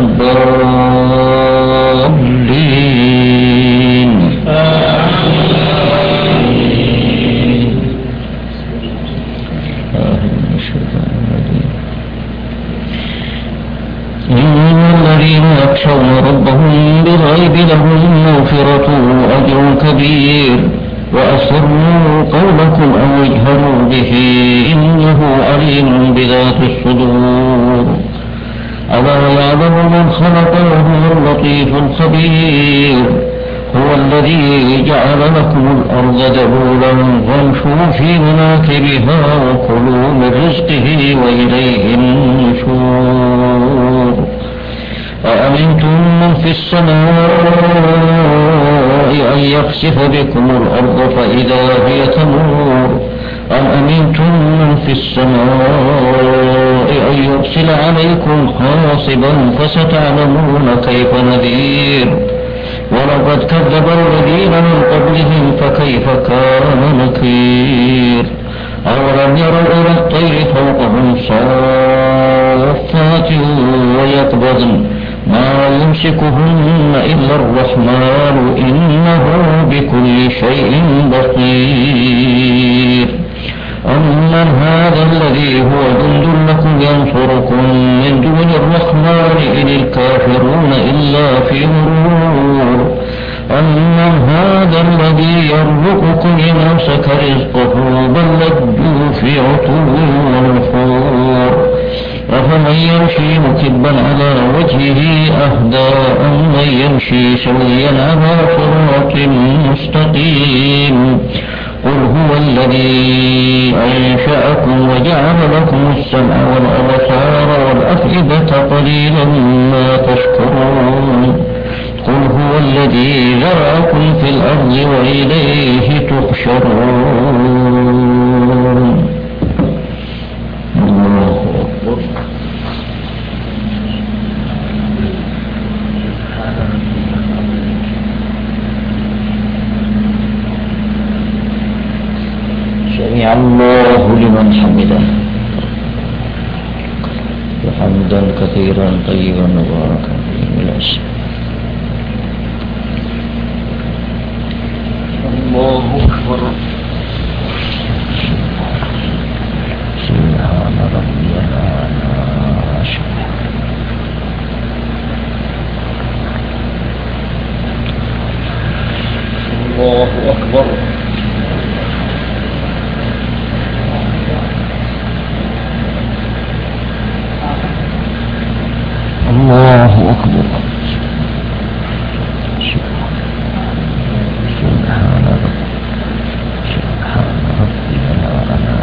الضالين. إن الذين يخشون ربهم بالغيب لهم مغفرة وأجر كبير وأسروا قولكم أو اجهروا به إنه عليم بذات الصدور ألا يعلم من خلق وهو اللطيف الخبير هو الذي جعل لكم الأرض ذلولا فامشوا في مناكبها وكلوا من رزقه وإليه النشور أأمنتم من في السماء أن يخسف بكم الأرض فإذا هي تمور أم أمنتم من في السماء أن يرسل عليكم حاصبا فستعلمون كيف نذير ولقد كذب الذين من قبلهم فكيف كان نكير أولم يروا إلى الطير فوقهم صافات ويقبضن ما يمسكهن إلا الرحمن إنه بكل شيء بصير أمن هذا الذي هو جند لكم ينصركم من دون الرحمن إن الكافرون إلا في غرور أمن هذا الذي يرزقكم إن أمسك رزقه بل لجوا في عتو ونفور أفمن يمشي مكبا على وجهه أهدى أمن يمشي سويا على صراط مستقيم قل هو الذي أنشأكم وجعل لكم السمع والأبصار والأفئدة قليلا ما تشكرون قل هو الذي ذرأكم في الأرض وإليه تحشرون. الله أكبر. سمع الله لمن حمده حمدا كثيرا طيبا مباركا فيه بالعشق. الله أكبر. سبحان ربي الأعلى. الله أكبر. الله أكبر. سبحان ربي الأعلى.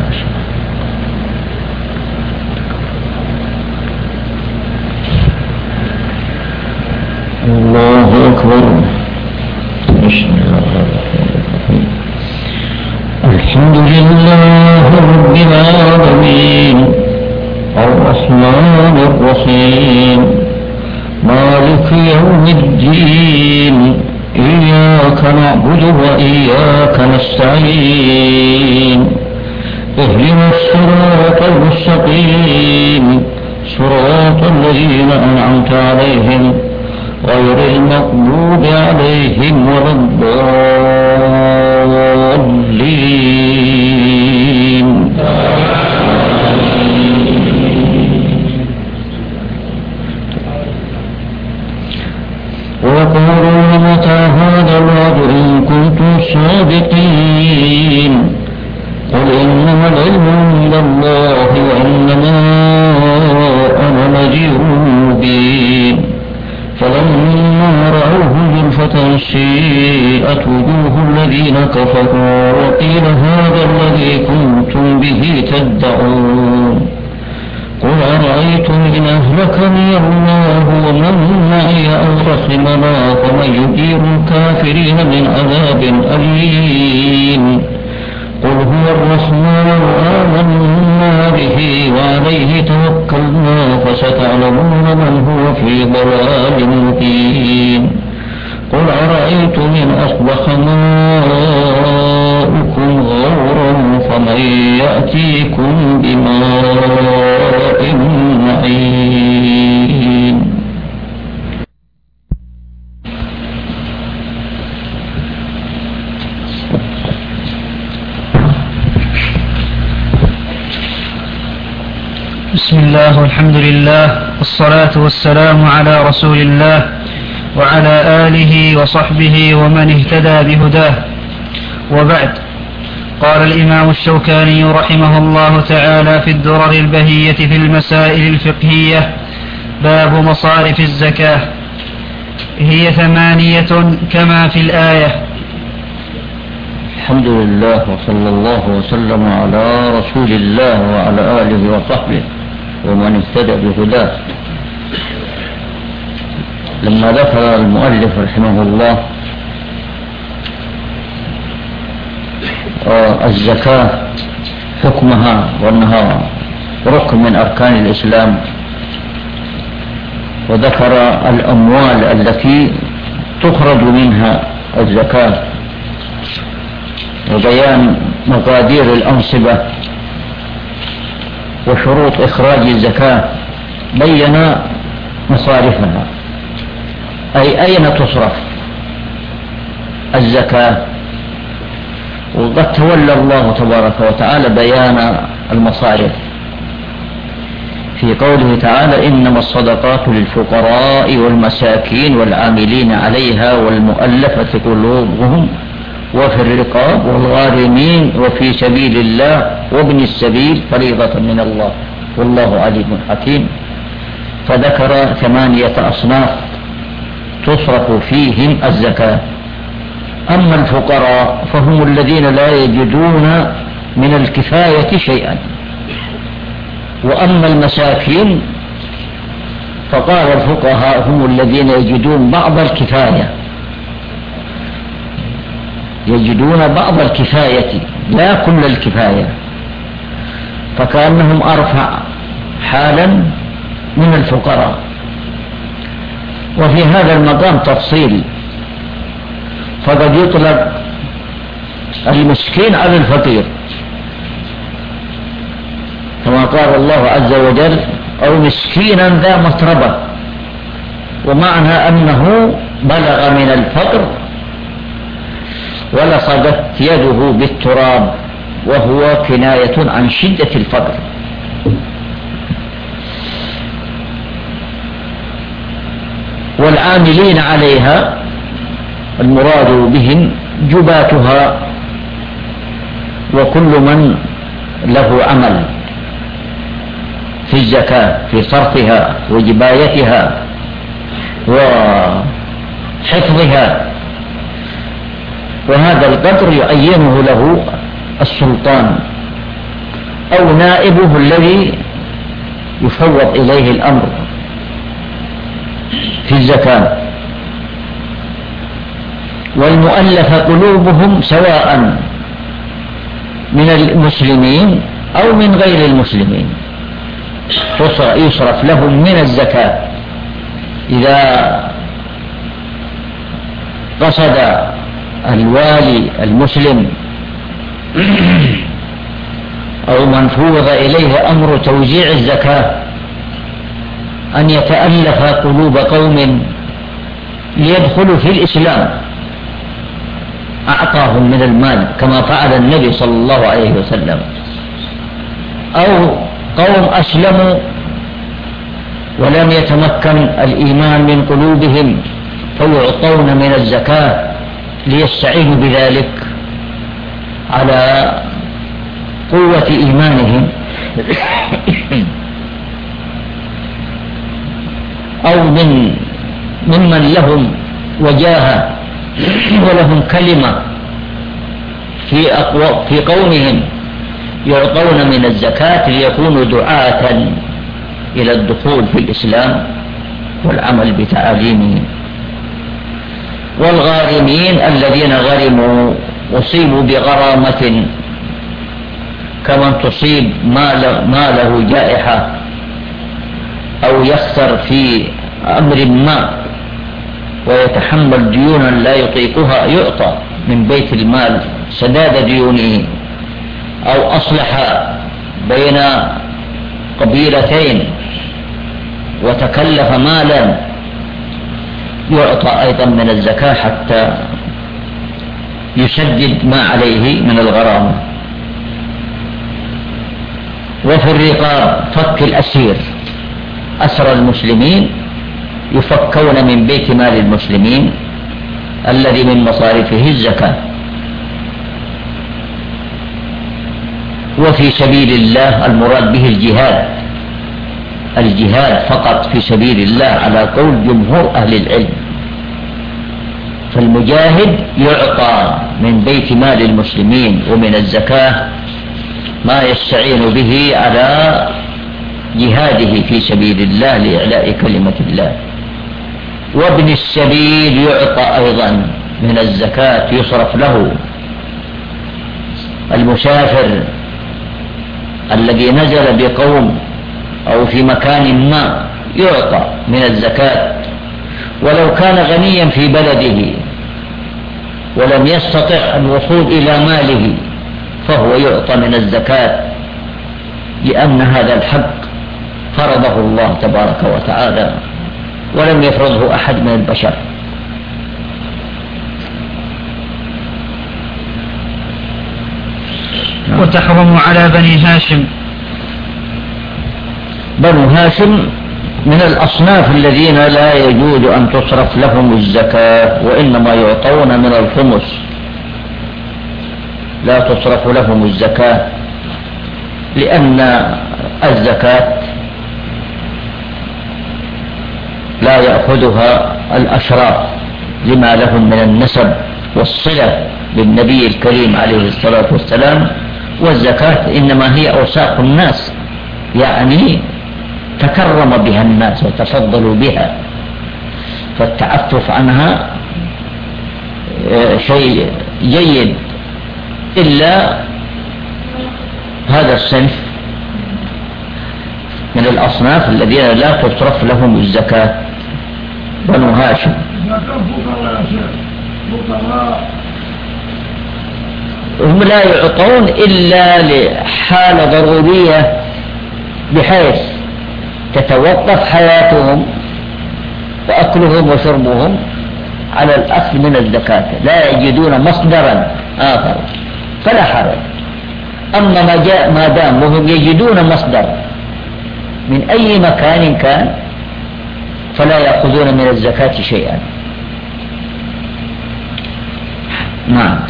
الله أكبر. بسم الله الرحمن الرحيم. الحمد لله رب العالمين الرحمن الرحيم مالك يوم الدين إياك نعبد وإياك نستعين اهدنا الصراط المستقيم صراط الذين أنعمت عليهم غير المغضوب عليهم ولا الضالين. ويقولون متى هذا الوعد إن كنتم صادقين قل إنما العلم عند الله وإنما أنا نذير مبين فلما رأوه زلفة سيئت وجوه الذين كفروا وقيل هذا الذي كنتم به تدعون قل أرأيتم إن أهلكني الله ومن معي أو رحمنا فمن يجير الكافرين من عذاب أليم قل هو الرحمن آمنا به وعليه توكلنا فستعلمون من هو في ضلال مبين قل أرأيتم إن أصبح ماؤكم غورا فمن يأتيكم بماء معين. بسم الله والحمد لله والصلاة والسلام على رسول الله وعلى آله وصحبه ومن اهتدى بهداه وبعد. قال الإمام الشوكاني رحمه الله تعالى في الدرر البهية في المسائل الفقهية: باب مصارف الزكاة، هي 8 كما في الآية. الحمد لله وصلى الله وسلم على رسول الله وعلى آله وصحبه ومن اهتدى بهداه. لما ذكر المؤلف رحمه الله الزكاة حكمها وأنها ركن من أركان الإسلام، وذكر الأموال التي تخرج منها الزكاة وبيان مقادير الأنصبة وشروط إخراج الزكاة، بين مصارفها أي أين تصرف الزكاة. وقد تولى الله تبارك وتعالى بيان المصارف في قوله تعالى: إنما الصدقات للفقراء والمساكين والعاملين عليها والمؤلفة قلوبهم وفي الرقاب والغارمين وفي سبيل الله وابن السبيل فريضة من الله والله عليم حكيم. فذكر 8 أصناف تصرف فيهم الزكاة. أما الفقراء فهم الذين لا يجدون من الكفاية شيئا، وأما المساكين فقال الفقهاء هم الذين يجدون بعض الكفاية، يجدون بعض الكفاية لا كل الكفاية، فكأنهم أرفع حالا من الفقراء. وفي هذا المقام تفصيل، فقد يطلق المسكين على الفقير كما قال الله عز وجل: أو مسكينا ذا متربة، ومعنى أنه بلغ من الفقر ولصقت يده بالتراب، وهو كناية عن شدة الفقر. والعاملين عليها المراد بهم جباتها وكل من له عمل في الزكاة في صرفها وجبايتها وحفظها، وهذا القدر يعينه له السلطان أو نائبه الذي يفوض إليه الأمر في الزكاة. والمؤلف قلوبهم سواء من المسلمين أو من غير المسلمين يصرف لهم من الزكاة إذا قصد الوالي المسلم أو من فوض إليه أمر توزيع الزكاة أن يتألف قلوب قوم ليدخلوا في الإسلام أعطاهم من المال كما فعل النبي صلى الله عليه وسلم، أو قوم أسلموا ولم يتمكن الإيمان من قلوبهم فيعطون من الزكاة ليستعينوا بذلك على قوة إيمانهم، أو ممن لهم وجاهة ولهم كلمة في قومهم يعطون من الزكاة ليكونوا دعاة إلى الدخول في الإسلام والعمل بتعاليمه. والغارمين الذين غرموا أصيبوا بغرامة كمن تصيب ماله جائحة أو يخسر في أمر ما ويتحمل ديونا لا يطيقها يعطى من بيت المال سداد ديونه، أو أصلح بين قبيلتين وتكلف مالا يعطى أيضا من الزكاة حتى يسدد ما عليه من الغرامة. وفي الرقاب فك الأسير، أسر المسلمين يفكون من بيت مال المسلمين الذي من مصارفه الزكاة. وفي سبيل الله المراد به الجهاد فقط في سبيل الله على قول جمهور أهل العلم، فالمجاهد يعطى من بيت مال المسلمين ومن الزكاة ما يستعين به على جهاده في سبيل الله لإعلاء كلمة الله. وابن السبيل يعطى أيضا من الزكاة يصرف له. المسافر الذي نزل بقوم أو في مكان ما يعطى من الزكاة، ولو كان غنيا في بلده ولم يستطع الوصول إلى ماله فهو يعطى من الزكاة، لأن هذا الحق فرضه الله تبارك وتعالى ولم يفرضه أحد من البشر. وتحرم على بني هاشم. بنو هاشم من الأصناف الذين لا يجوز أن تصرف لهم الزكاة، وإنما يعطون من الخمس، لا تصرف لهم الزكاة، لأن الزكاة لا يأخذها الأشراف لما لهم من النسب والصلة بالنبي الكريم عليه الصلاة والسلام، والزكاة إنما هي أوساق الناس، يعني تكرم بها الناس وتفضلوا بها، فالتعفف عنها شيء جيد، إلا هذا الصنف من الأصناف الذين لا تصرف لهم الزكاة، بنو هاشم. هم لا يعطون إلا لحالة ضرورية بحيث تتوقف حياتهم وأكلهم وشربهم على الأخذ من الزكاة، لا يجدون مصدرا آخر فلا حرج. أما ما دام وهم يجدون مصدر من أي مكان كان فلا يأخذون من الزكاة شيئا. نعم.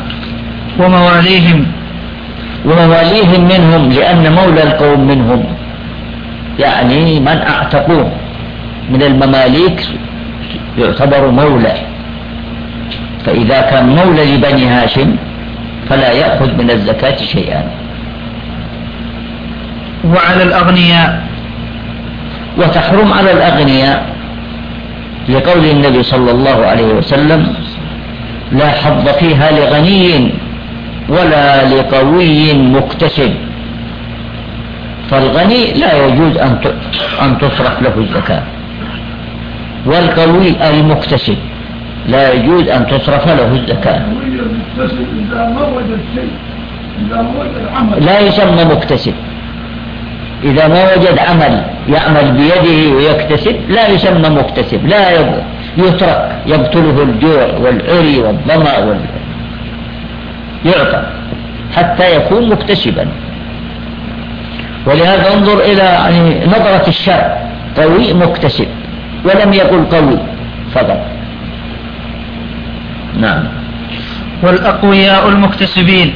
ومواليهم منهم، لأن مولى القوم منهم، يعني من أعتقوه من المماليك يعتبر مولى، فإذا كان مولى لبني هاشم فلا يأخذ من الزكاة شيئا. وعلى الأغنياء، وتحرم على الأغنياء لقول النبي صلى الله عليه وسلم: لا حظ فيها لغني ولا لقوي مكتسب. فالغني لا يجوز أن تصرف له الزكاة، والقوي المكتسب لا يجوز أن تصرف له الزكاة. لا يسمى مكتسب، إذا ما وجد عمل يعمل بيده ويكتسب لا يسمى مكتسب، لا يترك يقتله الجوع والعري والظمأ يعطى حتى يكون مكتسبا. ولهذا انظر إلى نظرة الشرع، قوي مكتسب، ولم يقل قوي فقط. نعم. والأقوياء المكتسبين.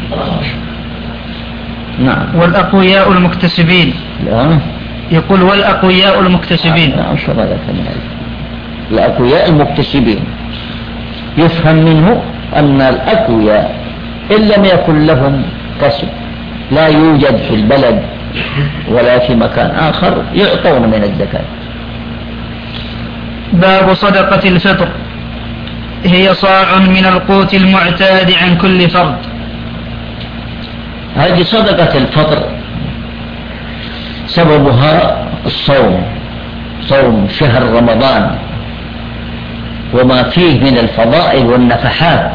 نعم. والأقوياء المكتسبين. لا. يقول والأقوياء المكتسبين. نعم. شو هذا كمان؟ الأقوياء المكتسبين يفهم منه أن الأقوياء إن لم يكن لهم كسب لا يوجد في البلد ولا في مكان آخر يعطون من الزكاة. باب صدقة الفطر. هي صاع من القوت المعتاد عن كل فرد. هذه صدقة الفطر سببها الصوم، صوم شهر رمضان وما فيه من الفضائل والنفحات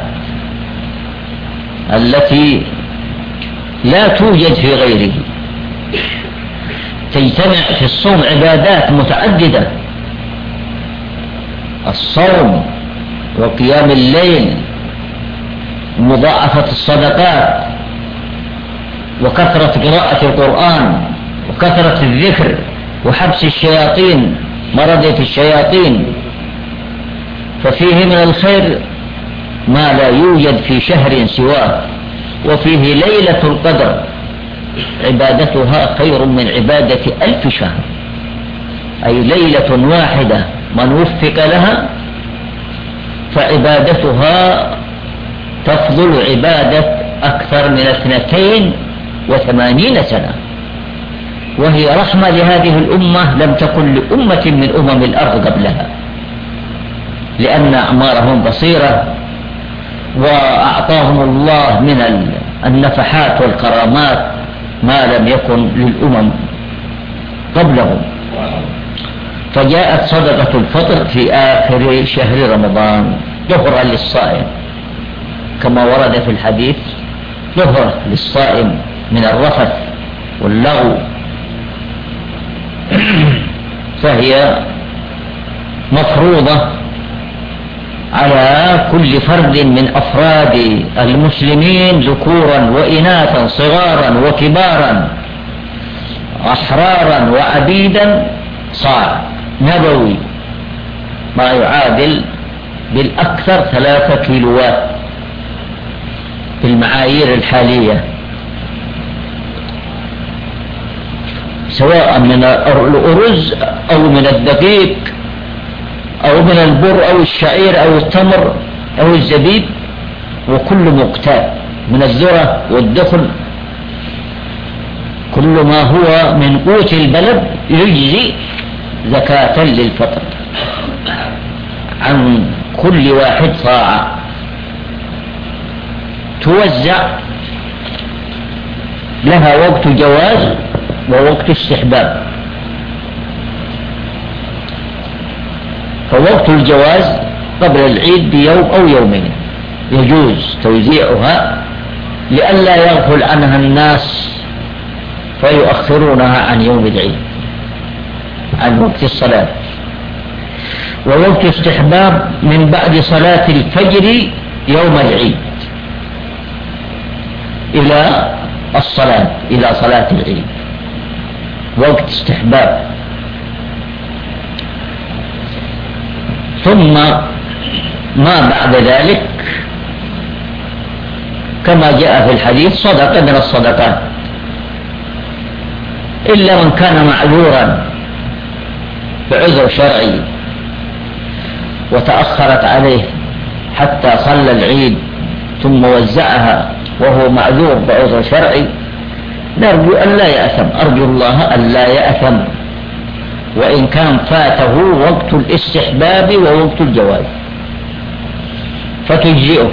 التي لا توجد في غيره. تجتمع في الصوم عبادات متعددة، الصوم وقيام الليل ومضاعفة الصدقات وكثرة قراءة القرآن وكثرة الذكر وحبس الشياطين، مردة الشياطين. ففيه من الخير ما لا يوجد في شهر سواه. وفيه ليلة القدر عبادتها خير من عبادة 1000 شهر، أي ليلة واحدة من وفق لها فعبادتها تفضل عبادة أكثر من 82 سنة. وهي رحمة لهذه الأمة لم تكن لأمة من أمم الأرض قبلها، لأن أعمارهم قصيرة وأعطاهم الله من النفحات والكرامات ما لم يكن للأمم قبلهم. فجاءت صدقة الفطر في آخر شهر رمضان ظهرا للصائم كما ورد في الحديث، ظهر للصائم من الرفث واللغو. فهي مفروضة على كل فرد من أفراد المسلمين ذكورا وإناثا، صغارا وكبارا، أحرارا وعبيدا، صاع نبوي ما يعادل بالأكثر 3 كيلوات بالمعايير الحالية، سواء من الأرز أو من الدقيق أو من البر أو الشعير أو التمر أو الزبيب، وكل مقتات من الذرة والدخن، كل ما هو من قوت البلد يجزي زكاة للفطر عن كل واحد صاع، توزع، لها وقت جواز ووقت استحباب. فوقت الجواز قبل العيد بيوم أو يومين يجوز توزيعها لئلا يغفل عنها الناس فيؤخرونها عن يوم العيد، عن وقت الصلاة. ووقت استحباب من بعد صلاة الفجر يوم العيد إلى الصلاة، إلى صلاة العيد، وقت استحباب. ثم ما بعد ذلك كما جاء في الحديث صدقة من الصدقات، إلا من كان معذورا بعذر شرعي وتأخرت عليه حتى صلى العيد ثم وزعها وهو معذور بعذر شرعي، نرجو أن لا يأثم، أرجو الله أن لا يأثم وإن كان فاته وقت الاستحباب ووقت الجواز فتجزئه.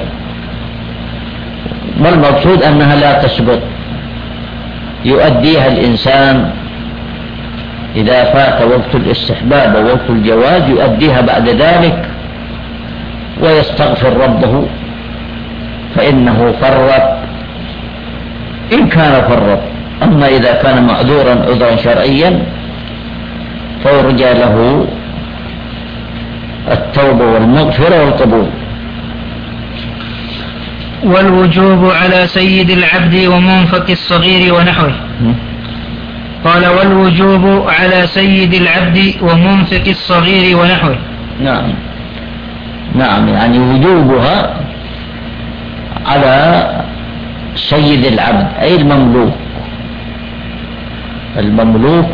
ما المقصود أنها لا تسقط، يؤديها الإنسان إذا فات وقت الاستحباب ووقت الجواز، يؤديها بعد ذلك ويستغفر ربه فإنه فرط إن كان فرط، أما إذا كان معذورا عذرا شرعيا فيرجى له التوبة والمغفرة والقبول. والوجوب على سيد العبد ومنفق الصغير ونحوه. قال والوجوب على سيد العبد ومنفق الصغير ونحوه. نعم نعم، يعني وجوبها على سيد العبد أي المملوك. المملوك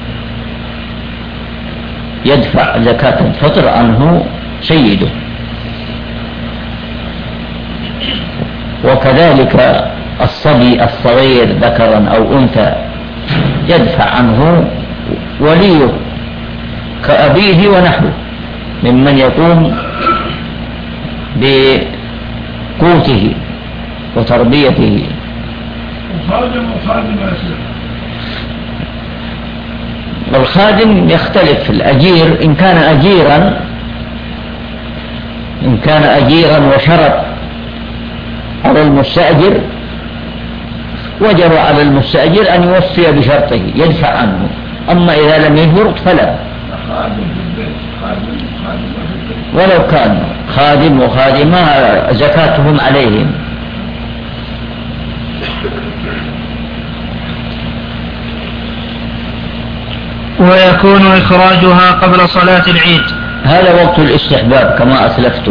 يدفع زكاة الفطر عنه سيده، وكذلك الصبي الصغير ذكرا أو أنثى يدفع عنه وليه كأبيه ونحوه ممن يقوم بقوته وتربيته. والخادم يختلف في الأجير، إن كان أجيرا وشرط على المستأجر وجب على المستأجر أن يوفي بشرطه يدفع عنه، أما إذا لم يشرط فلا. ولو كان خادم وخادمة زكاتهم عليهم. ويكون إخراجها قبل صلاة العيد. هذا وقت الاستحباب كما أسلفت.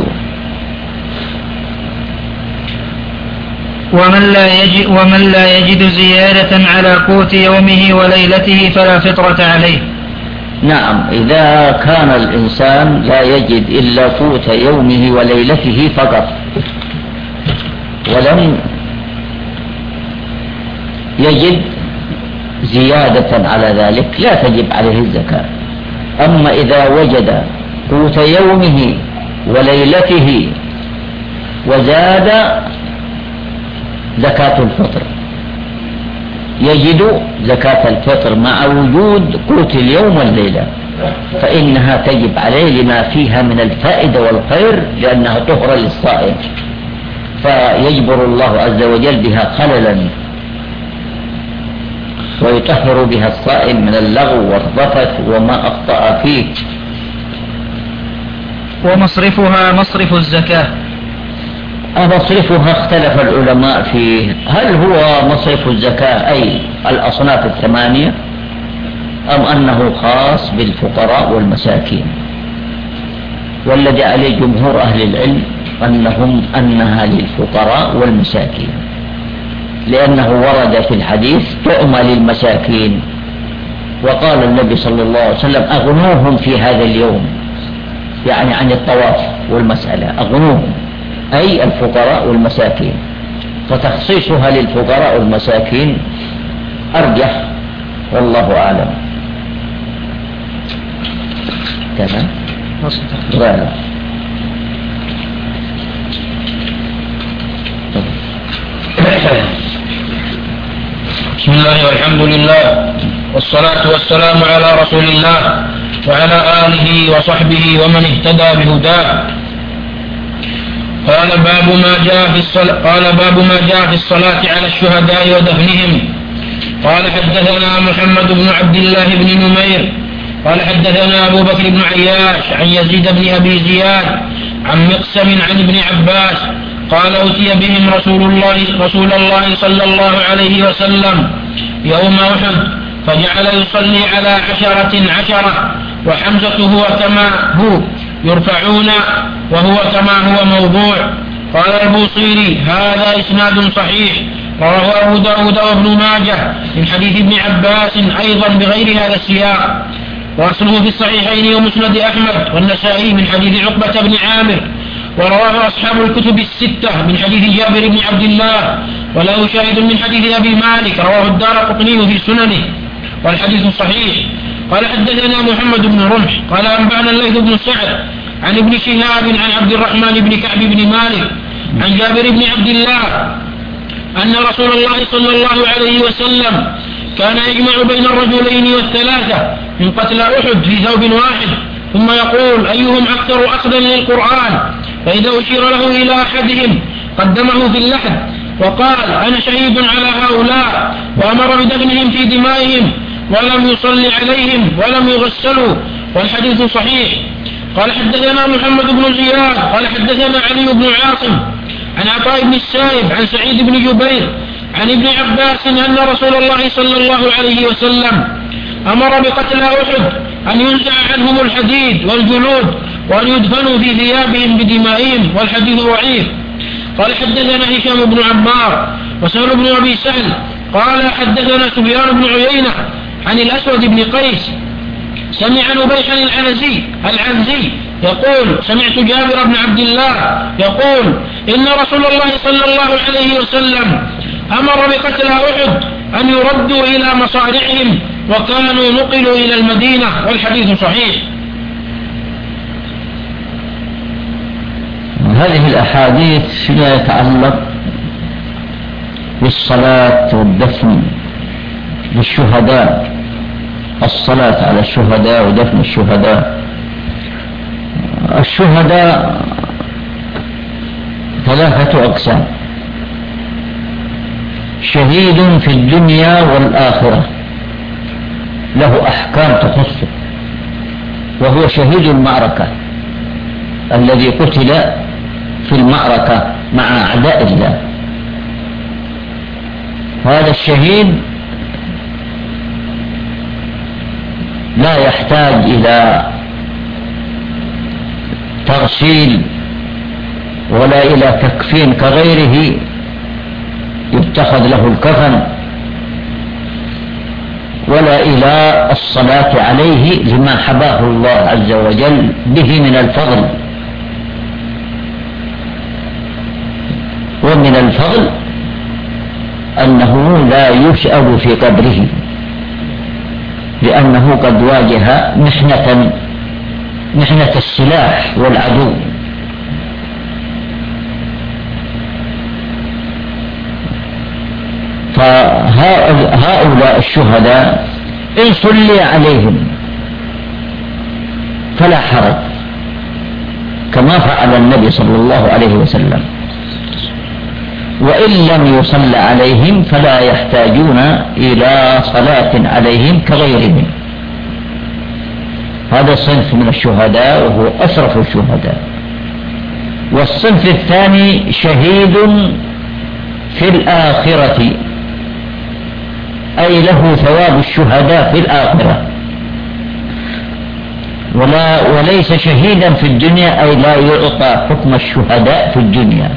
ومن لا يجد زيادة على قوت يومه وليلته فلا فطرة عليه. نعم، إذا كان الإنسان لا يجد إلا قوت يومه وليلته فقط ولم يجد زيادة على ذلك لا تجب عليه الزكاة. أما إذا وجد قوت يومه وليلته وزاد زكاة الفطر، يجد زكاة الفطر مع وجود قوت اليوم والليلة، فإنها تجب عليه لما فيها من الفائدة والخير، لأنها طهرة للصائم، فيجبر الله عز وجل بها خللا ويطهر بها الصائم من اللغو والرفث وما أخطأ فيه. ومصرفها مصرف الزكاة. مصرفها اختلف العلماء فيه، هل هو مصرف الزكاة أي الأصناف الثمانية أم أنه خاص بالفقراء والمساكين؟ والذي عليه جمهور أهل العلم أنها للفقراء والمساكين، لأنه ورد في الحديث طعم للمساكين، وقال النبي صلى الله عليه وسلم أغنوهم في هذا اليوم، يعني عن الطواف والمسألة أغنوهم أي الفقراء والمساكين، فتخصيصها للفقراء والمساكين أرجح والله أعلم. تمام. غالب. بسم الله والحمد لله والصلاة والسلام على رسول الله وعلى آله وصحبه ومن اهتدى بهداه. قال باب ما جاء في الصلاة على الشهداء ودفنهم. قال حدثنا محمد بن عبد الله بن نمير قال حدثنا أبو بكر بن عياش عن يزيد بن أبي زياد عن مقسم عن ابن عباس قال أتي بهم رسول الله صلى الله عليه وسلم يوم أحد فجعل يصلي على 10 وحمزة هو كما هو يرفعون وهو كما هو موضوع. قال البوصيري هذا إسناد صحيح، رواه أبو داود وابن ماجه من حديث ابن عباس أيضا بغير هذا السياق، وأصله في الصحيحين ومسند أحمد والنسائي من حديث عقبة بن عامر، ورواه أصحاب الكتب الستة من حديث جابر بن عبد الله، وله شاهد من حديث أبي مالك رواه الدارقطني في سننه والحديث صحيح. قال حدثنا محمد بن رمح قال أنبأنا الليث بن سعد عن ابن شهاب عن عبد الرحمن بن كعب بن مالك عن جابر بن عبد الله أن رسول الله صلى الله عليه وسلم كان يجمع بين الرجلين والثلاثة من قتلى أحد في ثوب واحد، ثم يقول أيهم أكثر أخذا للقرآن، فإذا أشير له إلى أحدهم قدمه في اللحد، وقال أنا شهيد على هؤلاء، وأمر بدفنهم في دمائهم ولم يصلي عليهم ولم يغسلوا، والحديث صحيح. قال حدثنا محمد بن زياد قال حدثنا علي بن عاصم عن عطاء بن السائب عن سعيد بن جبير عن ابن عباس أن رسول الله صلى الله عليه وسلم أمر بقتل أحد أن ينزع عنهم الحديد والجلود وأن يدفنوا في ثيابهم بدمائهم، والحديث ضعيف. قال حدثنا هشام بن عمار وسهل بن أبي سهل قال حدثنا سفيان بن عيينة عن الأسود بن قيس سمع نبيحا العنزي يقول سمعت جابر بن عبد الله يقول إن رسول الله صلى الله عليه وسلم أمر بقتل أحد أن يردوا إلى مصارعهم وكانوا نقلوا إلى المدينة، والحديث صحيح. هذه الأحاديث فيما يتعلق بالصلاة والدفن للشهداء، الصلاة على الشهداء ودفن الشهداء. الشهداء ثلاثة أقسام: شهيد في الدنيا والآخرة له أحكام تخصه، وهو شهيد المعركة الذي قتل في المعركة مع أعداء الله. هذا الشهيد لا يحتاج إلى تغسيل ولا إلى تكفين كغيره يتخذ له الكفن، ولا إلى الصلاة عليه لما حباه الله عز وجل به من الفضل. ومن الفضل أنه لا يسأل في قبره، لأنه قد واجه محنة السلاح والعدو. فهؤلاء الشهداء إن صلي عليهم فلا حرج، كما فعل النبي صلى الله عليه وسلم، وإن لم يصل عليهم فلا يحتاجون إلى صلاة عليهم كغيرهم. هذا الصنف من الشهداء وهو أشرف الشهداء. والصنف الثاني شهيد في الآخرة، أي له ثواب الشهداء في الآخرة، وليس شهيدا في الدنيا، أي لا يعطى حكم الشهداء في الدنيا،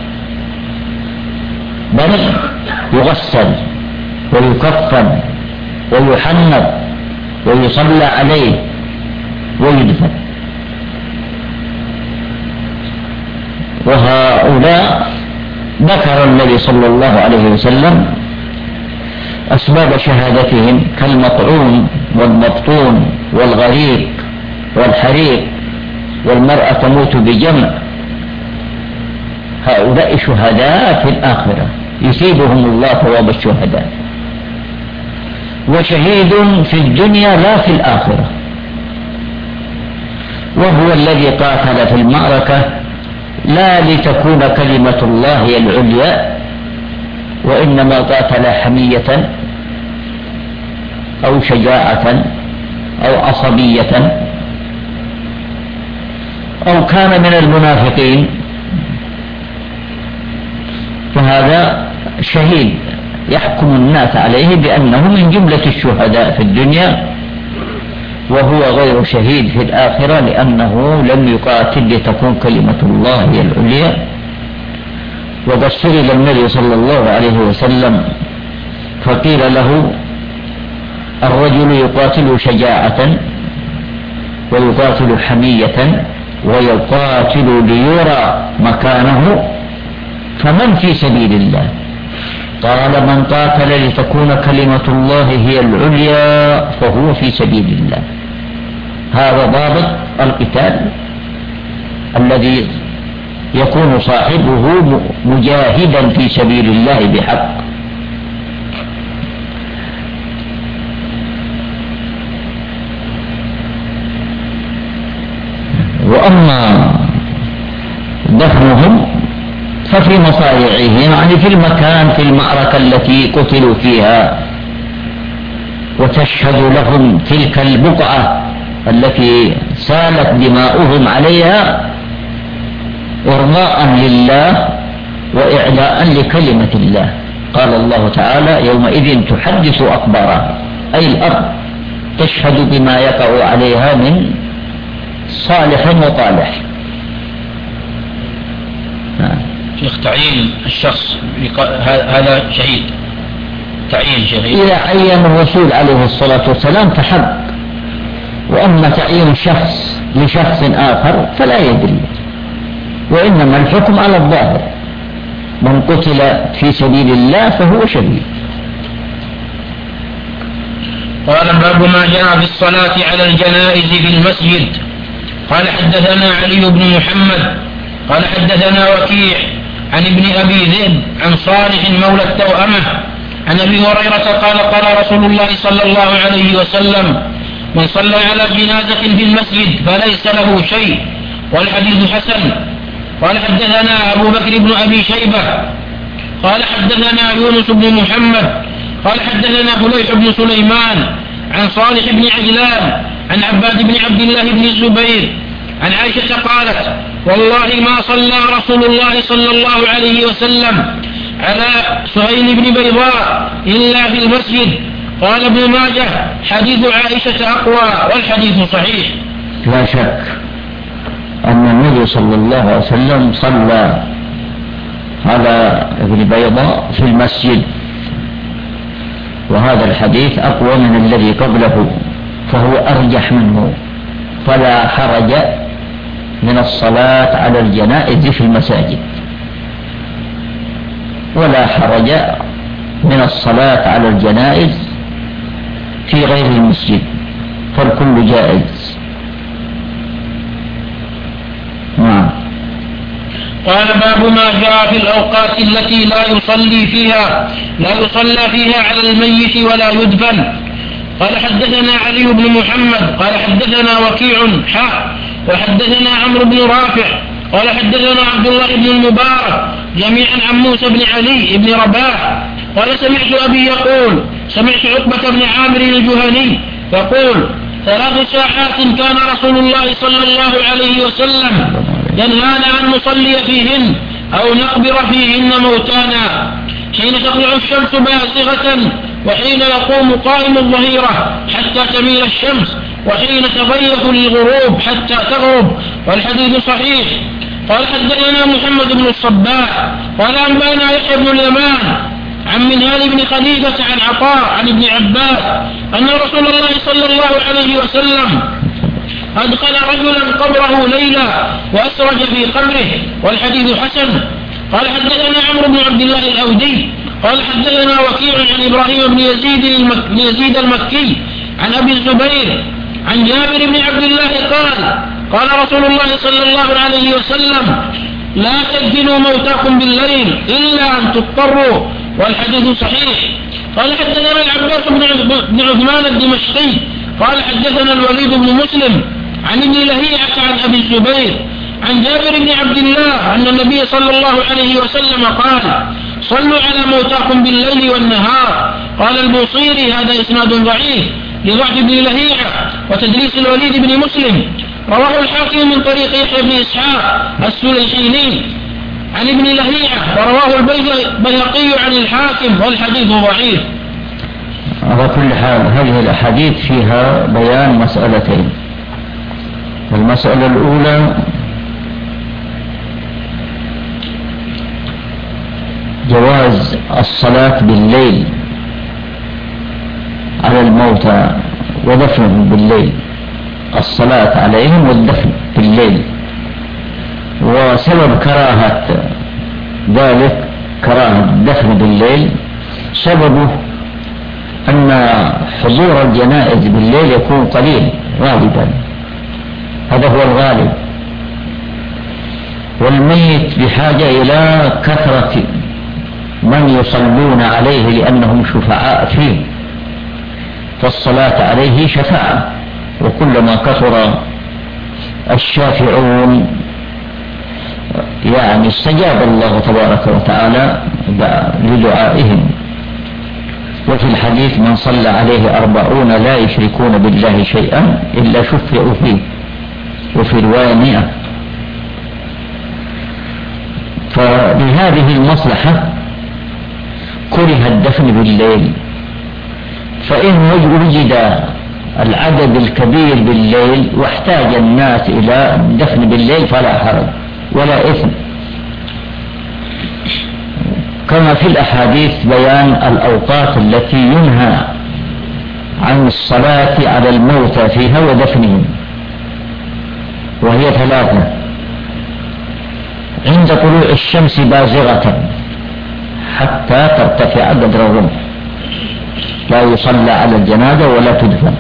بل يغسل ويكفن ويحنط ويصلى عليه ويدفن. وهؤلاء ذكر النبي صلى الله عليه وسلم أسباب شهادتهم كالمطعون والمبطون والغريق والحريق والمرأة تموت بجمع. هؤلاء شهداء في الآخرة يثيبهم الله ثواب الشهداء. وشهيد في الدنيا لا في الآخرة، وهو الذي قاتل في المعركة لا لتكون كلمة الله هي العليا، وإنما قاتل حمية أو شجاعة أو عصبية، أو كان من المنافقين، فهذا شهيد يحكم الناس عليه بأنه من جملة الشهداء في الدنيا، وهو غير شهيد في الآخرة لأنه لم يقاتل لتكون كلمة الله هي العليا. وقد سئل النبي صلى الله عليه وسلم فقيل له: الرجل يقاتل شجاعة ويقاتل حمية ويقاتل ليرى مكانه، فمن في سبيل الله؟ قال: من قاتل لتكون كلمة الله هي العليا فهو في سبيل الله. هذا ضابط القتال الذي يكون صاحبه مجاهدا في سبيل الله بحق. وأما دفنهم ففي مصارعهم يعني في المكان، في المعركة التي قتلوا فيها، وتشهد لهم تلك البقعة التي سالت دماؤهم عليها إرضاء لله وإعلاء لكلمة الله. قال الله تعالى: يومئذ تحدث أخبارها، أي الأرض تشهد بما يقع عليها من صالح وطالح. شيخ، تعيين الشخص هذا شهيد، تعيين شهيد إذا عين الرسول عليه الصلاة والسلام فحق، وأما تعيين شخص لشخص آخر فلا يدري، وإنما الحكم على الظاهر، من قتل في سبيل الله فهو شهيد. قال: باب ما جاء في الصلاة على الجنائز في المسجد. قال: حدثنا علي بن محمد قال: حدثنا وكيع عن ابن أبي ذئب عن صالح مولى التوأمة عن أبي هريرة قال: قال رسول الله صلى الله عليه وسلم: من صلى على جنازة في المسجد فليس له شيء. والحديث حسن. قال: حدثنا أبو بكر بن أبي شيبة قال: حدثنا يونس بن محمد قال: حدثنا فليح بن سليمان عن صالح بن عجلان عن عباد بن عبد الله بن الزبير عن عائشة قالت: والله ما صلى رسول الله صلى الله عليه وسلم على سهيل بن بيضاء إلا في المسجد. قال ابن ماجه: حديث عائشة أقوى والحديث صحيح. لا شك أن النبي صلى الله عليه وسلم صلى على ابن بيضاء في المسجد، وهذا الحديث أقوى من الذي قبله، فهو أرجح منه. فلا حرج من الصلاة على الجنائز في المساجد، ولا حرج من الصلاة على الجنائز في غير المسجد، فالكل جائز. نعم. قال: باب ما جاء في الأوقات التي لا يصلى فيها على الميت ولا يدفن. قال: حدثنا علي بن محمد قال: حدثنا وكيع وحدثنا عمرو بن رافع قال: حدثنا عبد الله بن المبارك جميعا عن موسى بن علي بن رباح قال: سمعت أبي يقول: سمعت عقبة بن عامر الجهني يقول: 3 ساعات كان رسول الله صلى الله عليه وسلم ينهانا أن نصلي فيهن أو نقبر فيهن موتانا، حين تطلع الشمس بازغة، وحين يقوم قائم الظهيرة حتى تميل الشمس، وحين تضيق للغروب حتى تغرب. والحديث صحيح. قال: حدثنا محمد بن الصباح قال: أنبأنا يحيى بن اليمان عن منهال بن خليفة عن عطاء عن ابن عباس أن رسول الله صلى الله عليه وسلم أدخل رجلا قبره ليلا وأسرج في قبره. والحديث حسن. قال: حدثنا عمرو بن عبد الله الأودي قال: حدثنا وكيع عن إبراهيم بن يزيد المكي عن أبي الزبير عن جابر بن عبد الله قال: قال رسول الله صلى الله عليه وسلم: لا تدفنوا موتاكم بالليل إلا أن تضطروا. والحديث صحيح. قال: حدثنا العباس بن عثمان الدمشقي قال: حدثنا الوليد بن مسلم عن ابن لهيعة عن أبي الزبير عن جابر بن عبد الله أن النبي صلى الله عليه وسلم قال: صلوا على موتاكم بالليل والنهار. قال البوصيري: هذا إسناد ضعيف لضعف ابن لهيعة وتدليس الوليد بن مسلم. رواه الحاكم من طريق يحيى بن إسحاق السليحيني عن ابن لهيعة، ورواه البيهقي عن الحاكم، والحديث ضعيف. على كل حال هذه الأحاديث فيها بيان مسألتين. المسألة الأولى: جواز الصلاة بالليل على الموتى ودفنهم بالليل، الصلاة عليهم والدفن بالليل. وسبب كراهة ذلك، كراهة الدفن بالليل، سببه أن حضور الجنائز بالليل يكون قليل غالبا، هذا هو الغالب، والميت بحاجة إلى كثرة من يصلون عليه لأنهم شفعاء فيه، فالصلاة عليه شفاعة، وكلما كثر الشافعون يعني استجاب الله تبارك وتعالى لدعائهم. وفي الحديث من صلى عليه 40 لا يشركون بالله شيئا إلا شفعوا فيه، وفي رواية 100. فلهذه المصلحة كره الدفن بالليل، فإن وجد العدد الكبير بالليل واحتاج الناس إلى الدفن بالليل فلا حرج ولا إثم. كما في الأحاديث بيان الأوقات التي ينهى عن الصلاة على الموتى فيها ودفنهم، وهي 3: عند طلوع الشمس بازغة حتى ترتفع قدر الرمح لا يصلى على الجنازة ولا تدفن،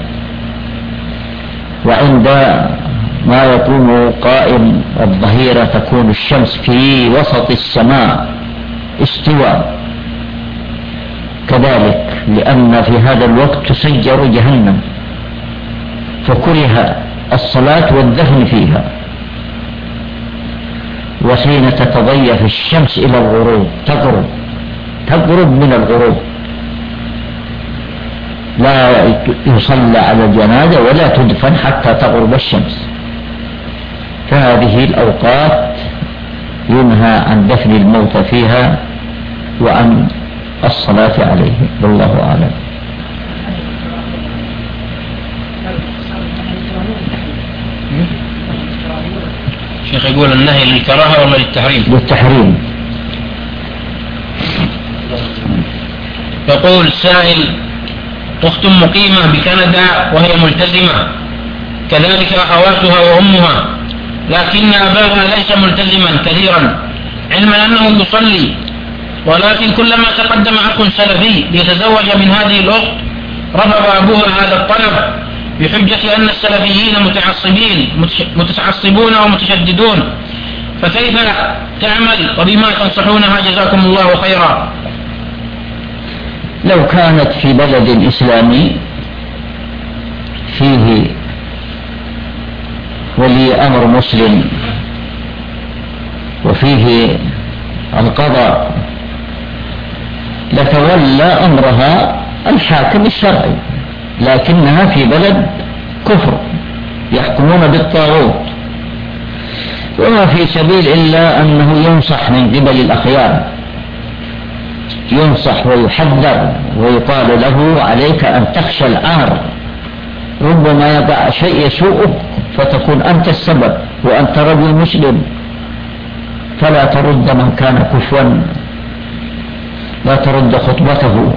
وعند ما يقوم قائم الظهيرة تكون الشمس في وسط السماء استواء كذلك، لأن في هذا الوقت تسجر جهنم، فكره الصلاة والدفن فيها. وحين تتضيف الشمس إلى الغروب تقرب من الغروب لا يصلى على الجنازة ولا تدفن حتى تغرب الشمس. فهذه الأوقات ينهى عن دفن الموتى فيها وعن الصلاة عليه، والله أعلم. شيخ يقول النهي للكراهة ولا للتحريم؟ للتحريم. يقول سائل: أخت مقيمة بكندا وهي ملتزمة، كذلك أخواتها وأمها، لكن أباها ليس ملتزما كثيرا، علما أنه يصلي، ولكن كلما تقدم أخ سلفي ليتزوج من هذه الأخت رفض أبوها هذا الطلب بحجة أن السلفيين متعصبون ومتشددون، فكيف تعمل وبما تنصحونها جزاكم الله خيرا؟ لو كانت في بلد إسلامي فيه ولي أمر مسلم وفيه القضاء لتولى أمرها الحاكم الشرعي، لكنها في بلد كفر يحكمون بالطاغوت، وما في سبيل إلا أنه ينصح من قبل الأخيار، ينصح ويحذر ويقال له عليك أن تخشى العار، ربما يقع شيء يسوءك فتكون أنت السبب وأنت رجل مسلم، فلا ترد من كان كفوا، لا ترد خطبته،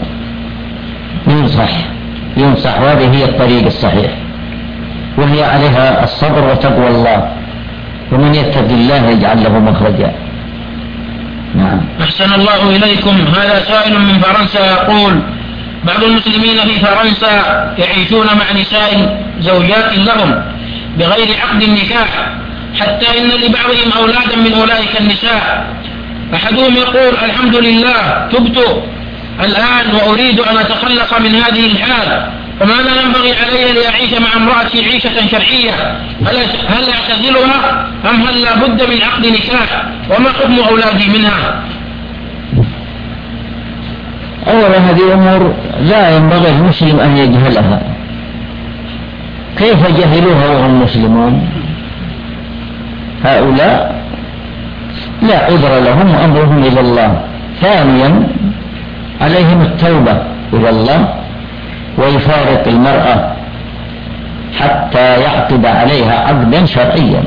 ينصح، وهذه هي الطريق الصحيح، وهي عليها الصبر وتقوى الله، ومن يتق الله يجعل له مخرجا. نعم. أحسن الله إليكم. هذا سائل من فرنسا يقول: بعض المسلمين في فرنسا يعيشون مع نساء زوجات لهم بغير عقد النكاح، حتى إن لبعضهم أولادا من أولئك النساء، أحدهم يقول: الحمد لله تبت الآن وأريد أن أتخلص من هذه الحال، فماذا ينبغي علي لأعيش مع امرأتي عيشة شرعية؟ هل أعتزلها أم هل لا بد من عقد نكاح؟ وما حكم أولادي منها؟ أولا هذه الأمور لا ينبغي المسلم أن يجهلها، كيف جهلوها وهم مسلمون؟ هؤلاء لا عذر لهم وأمرهم إلى الله. ثانيا عليهم التوبة إلى الله ويفارق المرأة حتى يعقد عليها عقدا شرعيا،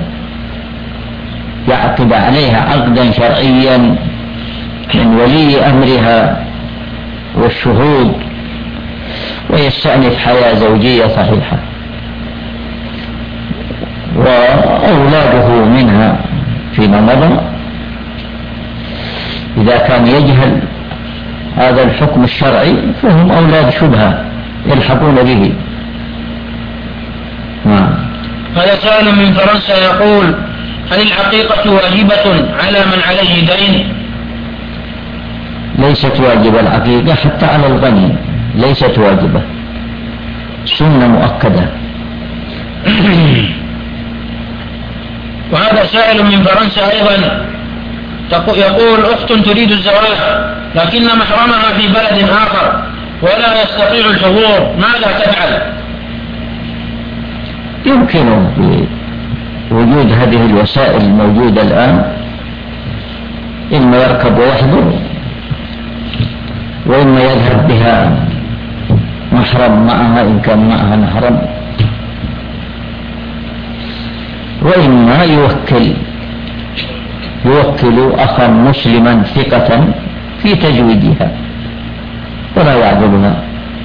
يعقد عليها عقدا شرعيا من ولي أمرها والشهود، ويستأنف حياة زوجية صحيحة، وأولاده منها فيما مضى إذا كان يجهل هذا الحكم الشرعي فهم أولاد شبهة يلحقون به. هذا سائل من فرنسا يقول: هل العقيقة واجبة على من عليه دين؟ ليست واجبة العقيقة حتى على الغني، ليست واجبة، سنة مؤكدة. وهذا سائل من فرنسا أيضا يقول أخت تريد الزواج لكن محرمها في بلد آخر ولا يستطيع الحضور، ماذا تفعل؟ يمكن بوجود هذه الوسائل الموجودة الآن إما يركب ويحضر، وإما يذهب بها محرم معها إن كان معها محرم، وإما يوكل أخا مسلما ثقة في تجويدها ولا يعذبها.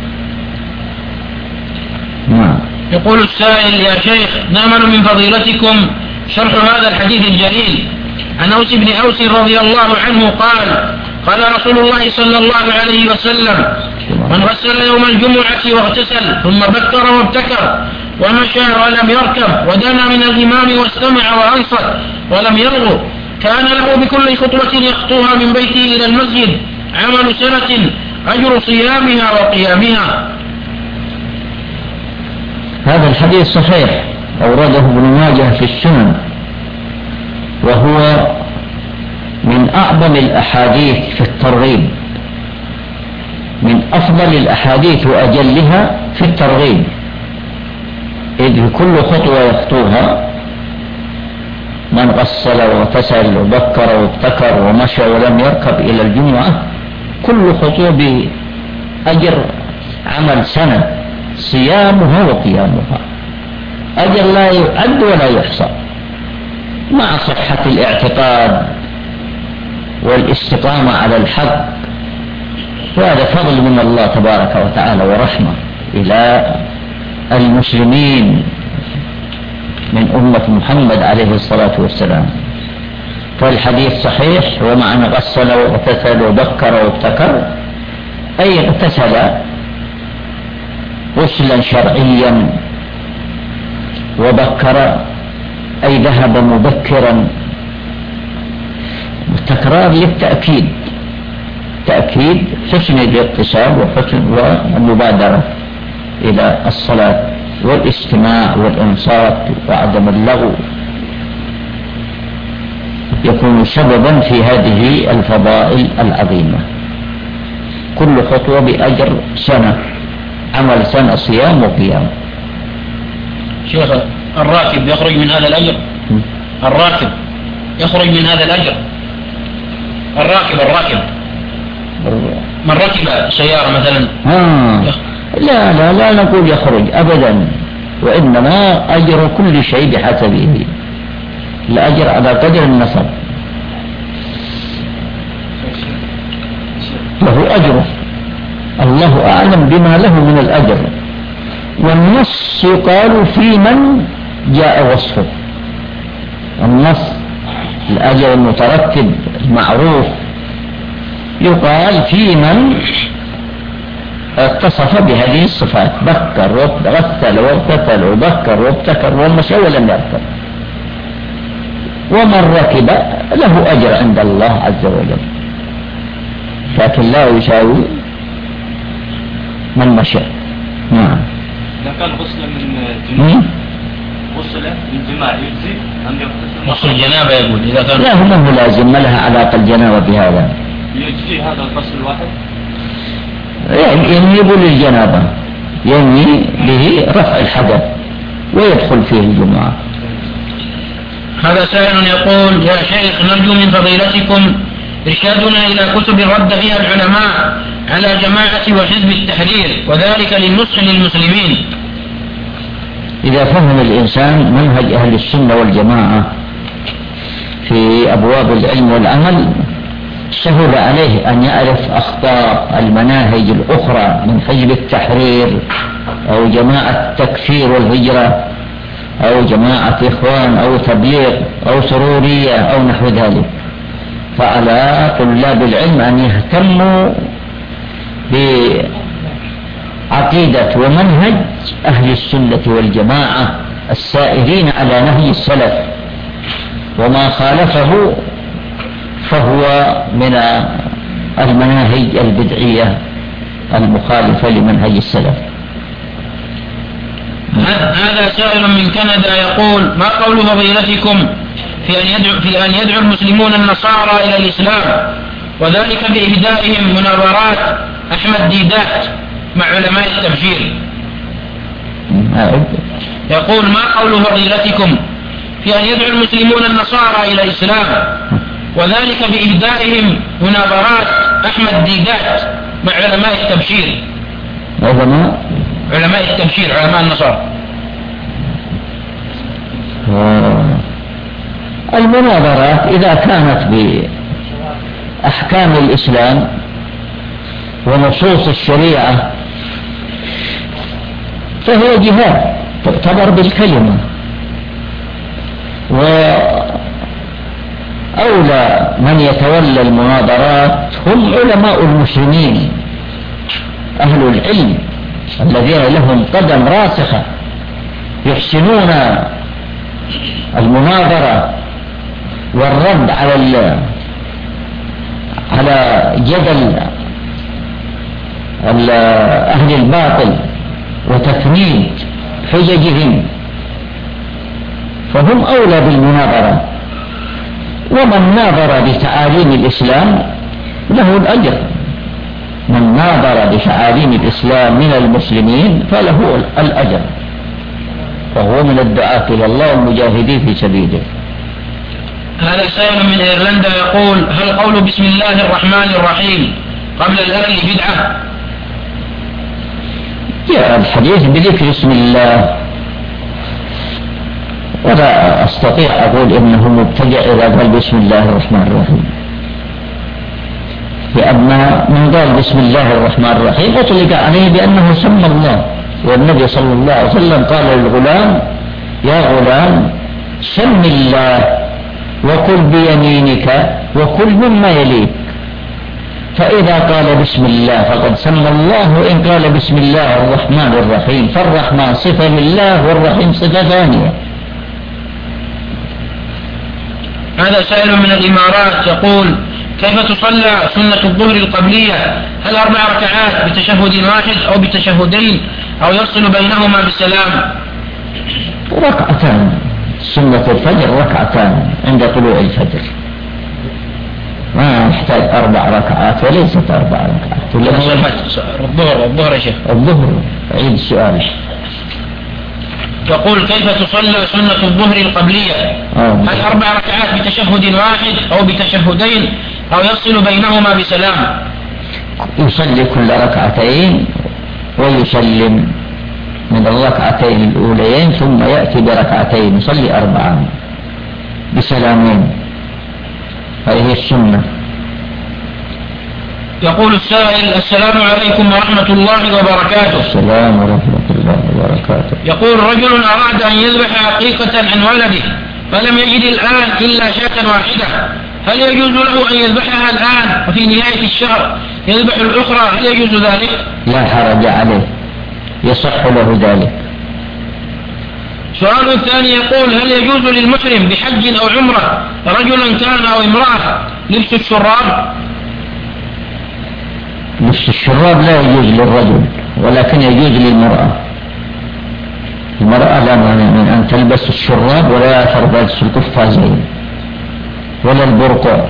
يقول السائل: يا شيخ، نأمل من فضيلتكم شرح هذا الحديث الجليل عن أوس بن أوس رضي الله عنه قال رسول الله صلى الله عليه وسلم: من غسل يوم الجمعة واغتسل ثم بكر وابتكر ومشى ولم يركب ودنا من الإمام واستمع وأنصت ولم يلغو كان له بكل خطوة يخطوها من بيته إلى المسجد عمل سنة أجر صيامها وقيامها. هذا الحديث صحيح، أورده ابن ماجه في السنن، وهو من أعظم الأحاديث في الترغيب، من أفضل الأحاديث وأجلها في الترغيب، إذ كل خطوة يخطوها من غسل واغتسل وبكر وابتكر ومشى ولم يركب إلى الجمعة كل خطوة بأجر عمل سنة صيامها وقيامها، أجر لا يعد ولا يحصى، مع صحة الاعتقاد والاستقامة على الحق. وهذا فضل من الله تبارك وتعالى ورحمة إلى المسلمين من أمة محمد عليه الصلاة والسلام. فالحديث صحيح، ومعنى غسل واغتسل وبكر وابتكر أي اغتسل غسلا شرعيا، وبكر أي ذهب مبكرا، والتكرار للتأكيد، تأكيد حسن الاغتسال وحسن والمبادرة إلى الصلاة والاستماع والإنصات وعدم اللغو يكون سببا في هذه الفضائل العظيمة. كل خطوة بأجر سنة، عمل سنة صيام وقيام. شيخ، الراكب يخرج من هذا الأجر؟ الراكب يخرج من هذا الأجر؟ الراكب من ركب سيارة مثلا لا نقول يخرج أبدا، وإنما أجر كل شيء بحسبه، الأجر على قدر النصب، له أجره، الله أعلم بما له من الأجر. والنص يقال في من جاء وصفه، النص الأجر المترتب المعروف يقال في من اتصف بهذه الصفات، بكر وغسل واغتسل وبكر وابتكر ومشى ولم يركب. ومن ركب له أجر عند الله عز وجل، لكن لا يساوي من مشى. نعم. إذا كان غسل من جنوب غسل من جماع يجزي أم يغتسل؟ غسل الجنابة يقول إذا كان لا، هو لازم، ما لها علاقة الجنابة بهذا. يجزي هذا الغسل الواحد؟ يعني ينيب للجنابة، ينوي به رفع الحدث ويدخل فيه الجمعة. هذا سائل يقول: يا شيخ، نرجو من فضيلتكم إرشادنا إلى كتب رد فيها العلماء على جماعة وحزب التحرير، وذلك للنصح للمسلمين. إذا فهم الإنسان منهج أهل السنة والجماعة في أبواب العلم والعمل سهل عليه أن يعرف أخطاء المناهج الأخرى من حزب التحرير أو جماعة تكفير والهجرة أو جماعة إخوان أو تبليغ أو سرورية أو نحو ذلك. فعلى طلاب العلم أن يهتموا بعقيدة ومنهج أهل السنة والجماعة السائرين على نهج السلف، وما خالفه فهو من المناهج البدعية المخالفة لمنهج السلف. هذا سائل من كندا يقول: ما قول فضيلتكم في أن يدعو المسلمون النصارى إلى الإسلام، وذلك بإهدائهم مناظرات أحمد ديدات مع علماء التبشير. يقول: ما قول فضيلتكم في أن يدعو المسلمون النصارى إلى الإسلام، وذلك بإهدائهم مناظرات أحمد ديدات مع علماء التبشير؟ علماء التبشير، علماء النصارى. المناظرات إذا كانت بأحكام الإسلام ونصوص الشريعة فهي جهاد، تعتبر بالكلمة، وأولى من يتولى المناظرات هم علماء المسلمين، أهل العلم الذين لهم قدم راسخة يحسنون المناظرة والرد على جدل أهل الباطل وتفنيد حججهم، فهم أولى بالمناظرة. ومن ناظر بتعاليم الإسلام له الأجر، من ناظر بتعاليم الإسلام من المسلمين فله الأجر، وهو من الدعاة إلى الله والمجاهدين في سبيله. هذا سائل من إيرلندا يقول: هل قول بسم الله الرحمن الرحيم قبل الأكل بدعة؟ جاء الحديث بذكر اسم الله، ولا أستطيع أقول إنه مبتدع إذا قال بسم الله الرحمن الرحيم، لأن من قال بسم الله الرحمن الرحيم أطلق عليه بأنه سمى الله، والنبي صلى الله عليه وسلم قال للغلام: يا غلام سم الله وكل بيمينك وكل مما يليك، فإذا قال بسم الله فقد سمى الله، وإن قال بسم الله الرحمن الرحيم، فالرحمن صفة لله والرحيم صفة ثانية. هذا سائل من الإمارات يقول: كيف تصلى سنة الظهر القبلية؟ هل 4 ركعات بتشهد واحد أو بتشهدين أو يفصل بينهما بالسلام؟ ركعتان، سنة الفجر ركعتان عند طلوع الفجر، ما يحتاج 4 ركعات وليست 4 ركعات. الظهر يا شيخ، الظهر. عيد السؤال. يقول: كيف تصلى سنة الظهر القبلية؟ هل 4 ركعات بتشهد واحد أو بتشهدين أو يفصل بينهما بسلام؟ يصلي كل ركعتين ويسلم من الركعتين الأوليين، ثم يأتي بركعتين، يصلي 4 بسلامين. هذه السنة. يقول السائل: السلام عليكم ورحمة الله وبركاته. السلام ورحمة الله وبركاته. يقول: رجل أراد أن يذبح حقيقة عن ولده فلم يجد الآن إلا شاة واحدة، هل يجوز له أن يذبحها الآن وفي نهاية الشهر يذبح الأخرى؟ هل يجوز ذلك؟ لا حرج عليه، يصح له ذلك. سؤال ثاني يقول: هل يجوز للمحرم بحج أو عمرة رجلا كان أو امرأة لبس الشراب؟ لبس الشراب لا يجوز للرجل، ولكن يجوز للمرأة. المرأة لا مانع من أن تلبس الشراب، ولا تلبس القفازين ولا البرقع،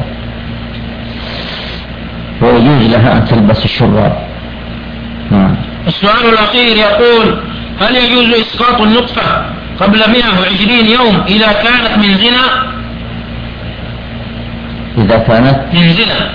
ويجوز لها أن تلبس الشراب. السؤال الأخير يقول: هل يجوز إسقاط النطفة قبل 120 يوم إذا كانت من زنا؟ إذا كانت من زنا.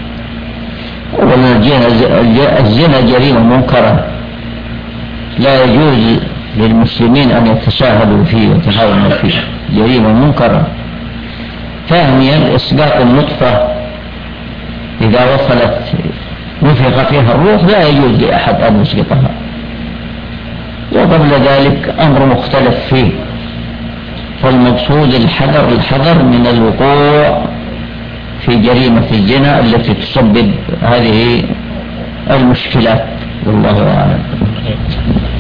الزنا جريمة منكرة، لا يجوز للمسلمين أن يتساهلوا فيه ويتهاونوا فيه، جريمة منكرة. ثانيا، إسقاط النطفة إذا وصلت نفخ فيها الروح لا يجوز لأحد أن يسقطها. وقبل ذلك أمر مختلف فيه، فالمقصود الحذر من الوقوع في جريمة الزنا التي تسبب هذه المشكلات، والله أعلم.